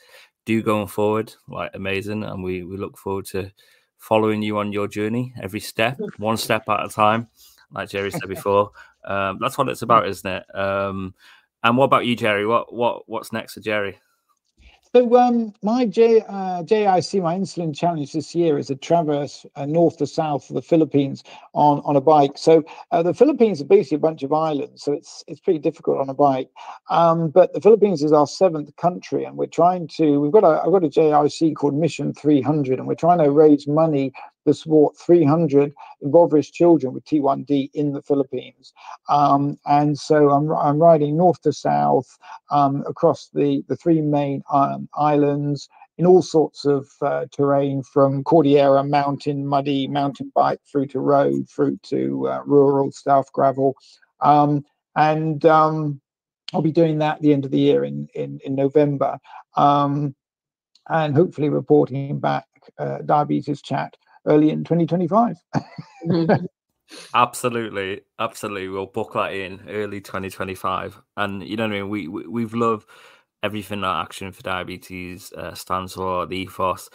do going forward, like amazing, and we look forward to following you on your journey, every step, one step at a time, like Jerry said before. That's what it's about, isn't it? And what about you, Jerry? What's next for Jerry? So my JIC, my insulin challenge this year is a traverse north to south of the Philippines on a bike. So the Philippines are basically a bunch of islands, so it's pretty difficult on a bike. But the Philippines is our 7th country, and I've got a JIC called Mission 300, and we're trying to raise money to support 300 impoverished children with T1D in the Philippines. And so I'm riding north to south across the 3 main islands in all sorts of terrain, from Cordillera mountain, muddy mountain bike, through to road, through to rural stuff, gravel. And I'll be doing that at the end of the year in November, and hopefully reporting back Diabetes Chat early in 2025. Absolutely. We'll book that in early 2025. And you know what I mean? We've loved everything that Action for Diabetes stands for, the ethos.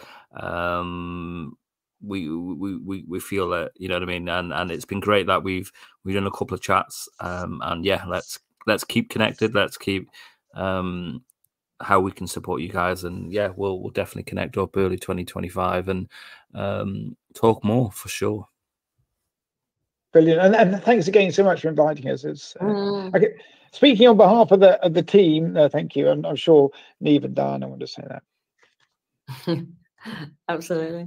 We feel that, you know what I mean? And it's been great that we've done a couple of chats. And yeah, let's keep connected. Let's keep how we can support you guys. And yeah, we'll definitely connect up early 2025 and talk more for sure. Brilliant, and thanks again so much for inviting us. It's okay. Speaking on behalf of the team, thank you. I'm sure Neve and Diana want to say that. Absolutely.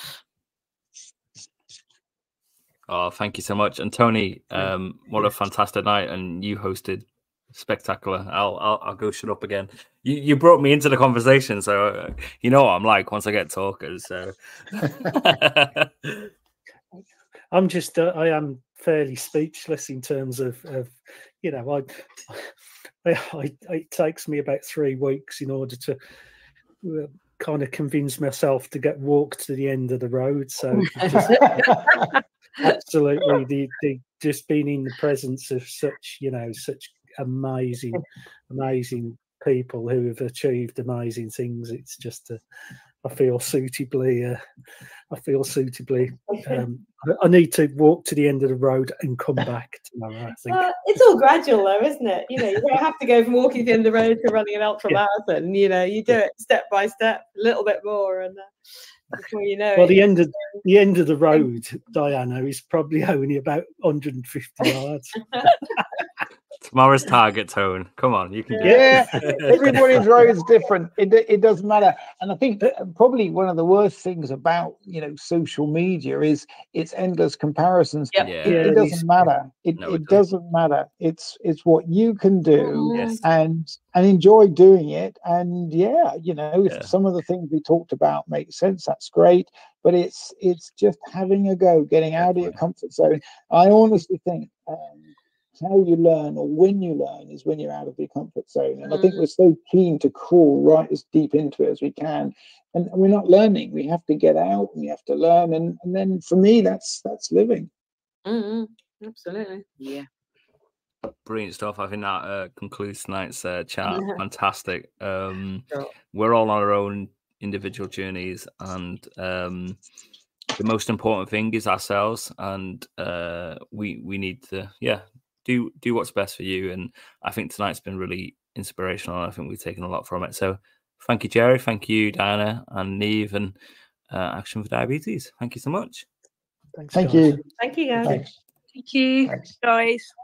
Oh, thank you so much. And Tony, what a fantastic night, and you hosted spectacular. I'll go shut up again. You brought me into the conversation, so you know what I'm like once I get talkers. So I am fairly speechless in terms of you know, it takes me about 3 weeks in order to kind of convince myself to walk to the end of the road. So just, absolutely, the just being in the presence of such amazing people who have achieved amazing things. It's just I feel suitably. I need to walk to the end of the road and come back tomorrow, I think. It's all gradual, though, isn't it? You know, you don't have to go from walking to the end of the road to running an ultra marathon. You know, you do it step by step, a little bit more, and before you know. Well, the end of the road, Diana, is probably only about 150 yards. Tomorrow's target, Tone. Come on, you can do it. Everybody's road is different. It doesn't matter. And I think probably one of the worst things about social media is its endless comparisons. Yep. It doesn't matter. It doesn't matter. It's what you can do and enjoy doing it. And if some of the things we talked about make sense, that's great. But it's just having a go, getting out of your comfort zone. I honestly think how you learn, or when you learn, is when you're out of your comfort zone. And I think we're so keen to crawl right as deep into it as we can, and we're not learning. We have to get out and we have to learn, and then for me, that's living. Absolutely. Yeah. Brilliant stuff. I think that concludes tonight's chat. Fantastic. We're all on our own individual journeys, and the most important thing is ourselves, and we need to do what's best for you. And I think tonight's been really inspirational, and I think we've taken a lot from it. So thank you, Jerry. Thank you, Diana and Neve, and Action for Diabetes. Thank you so much. Thank you. Thank you, guys. Thank you, guys.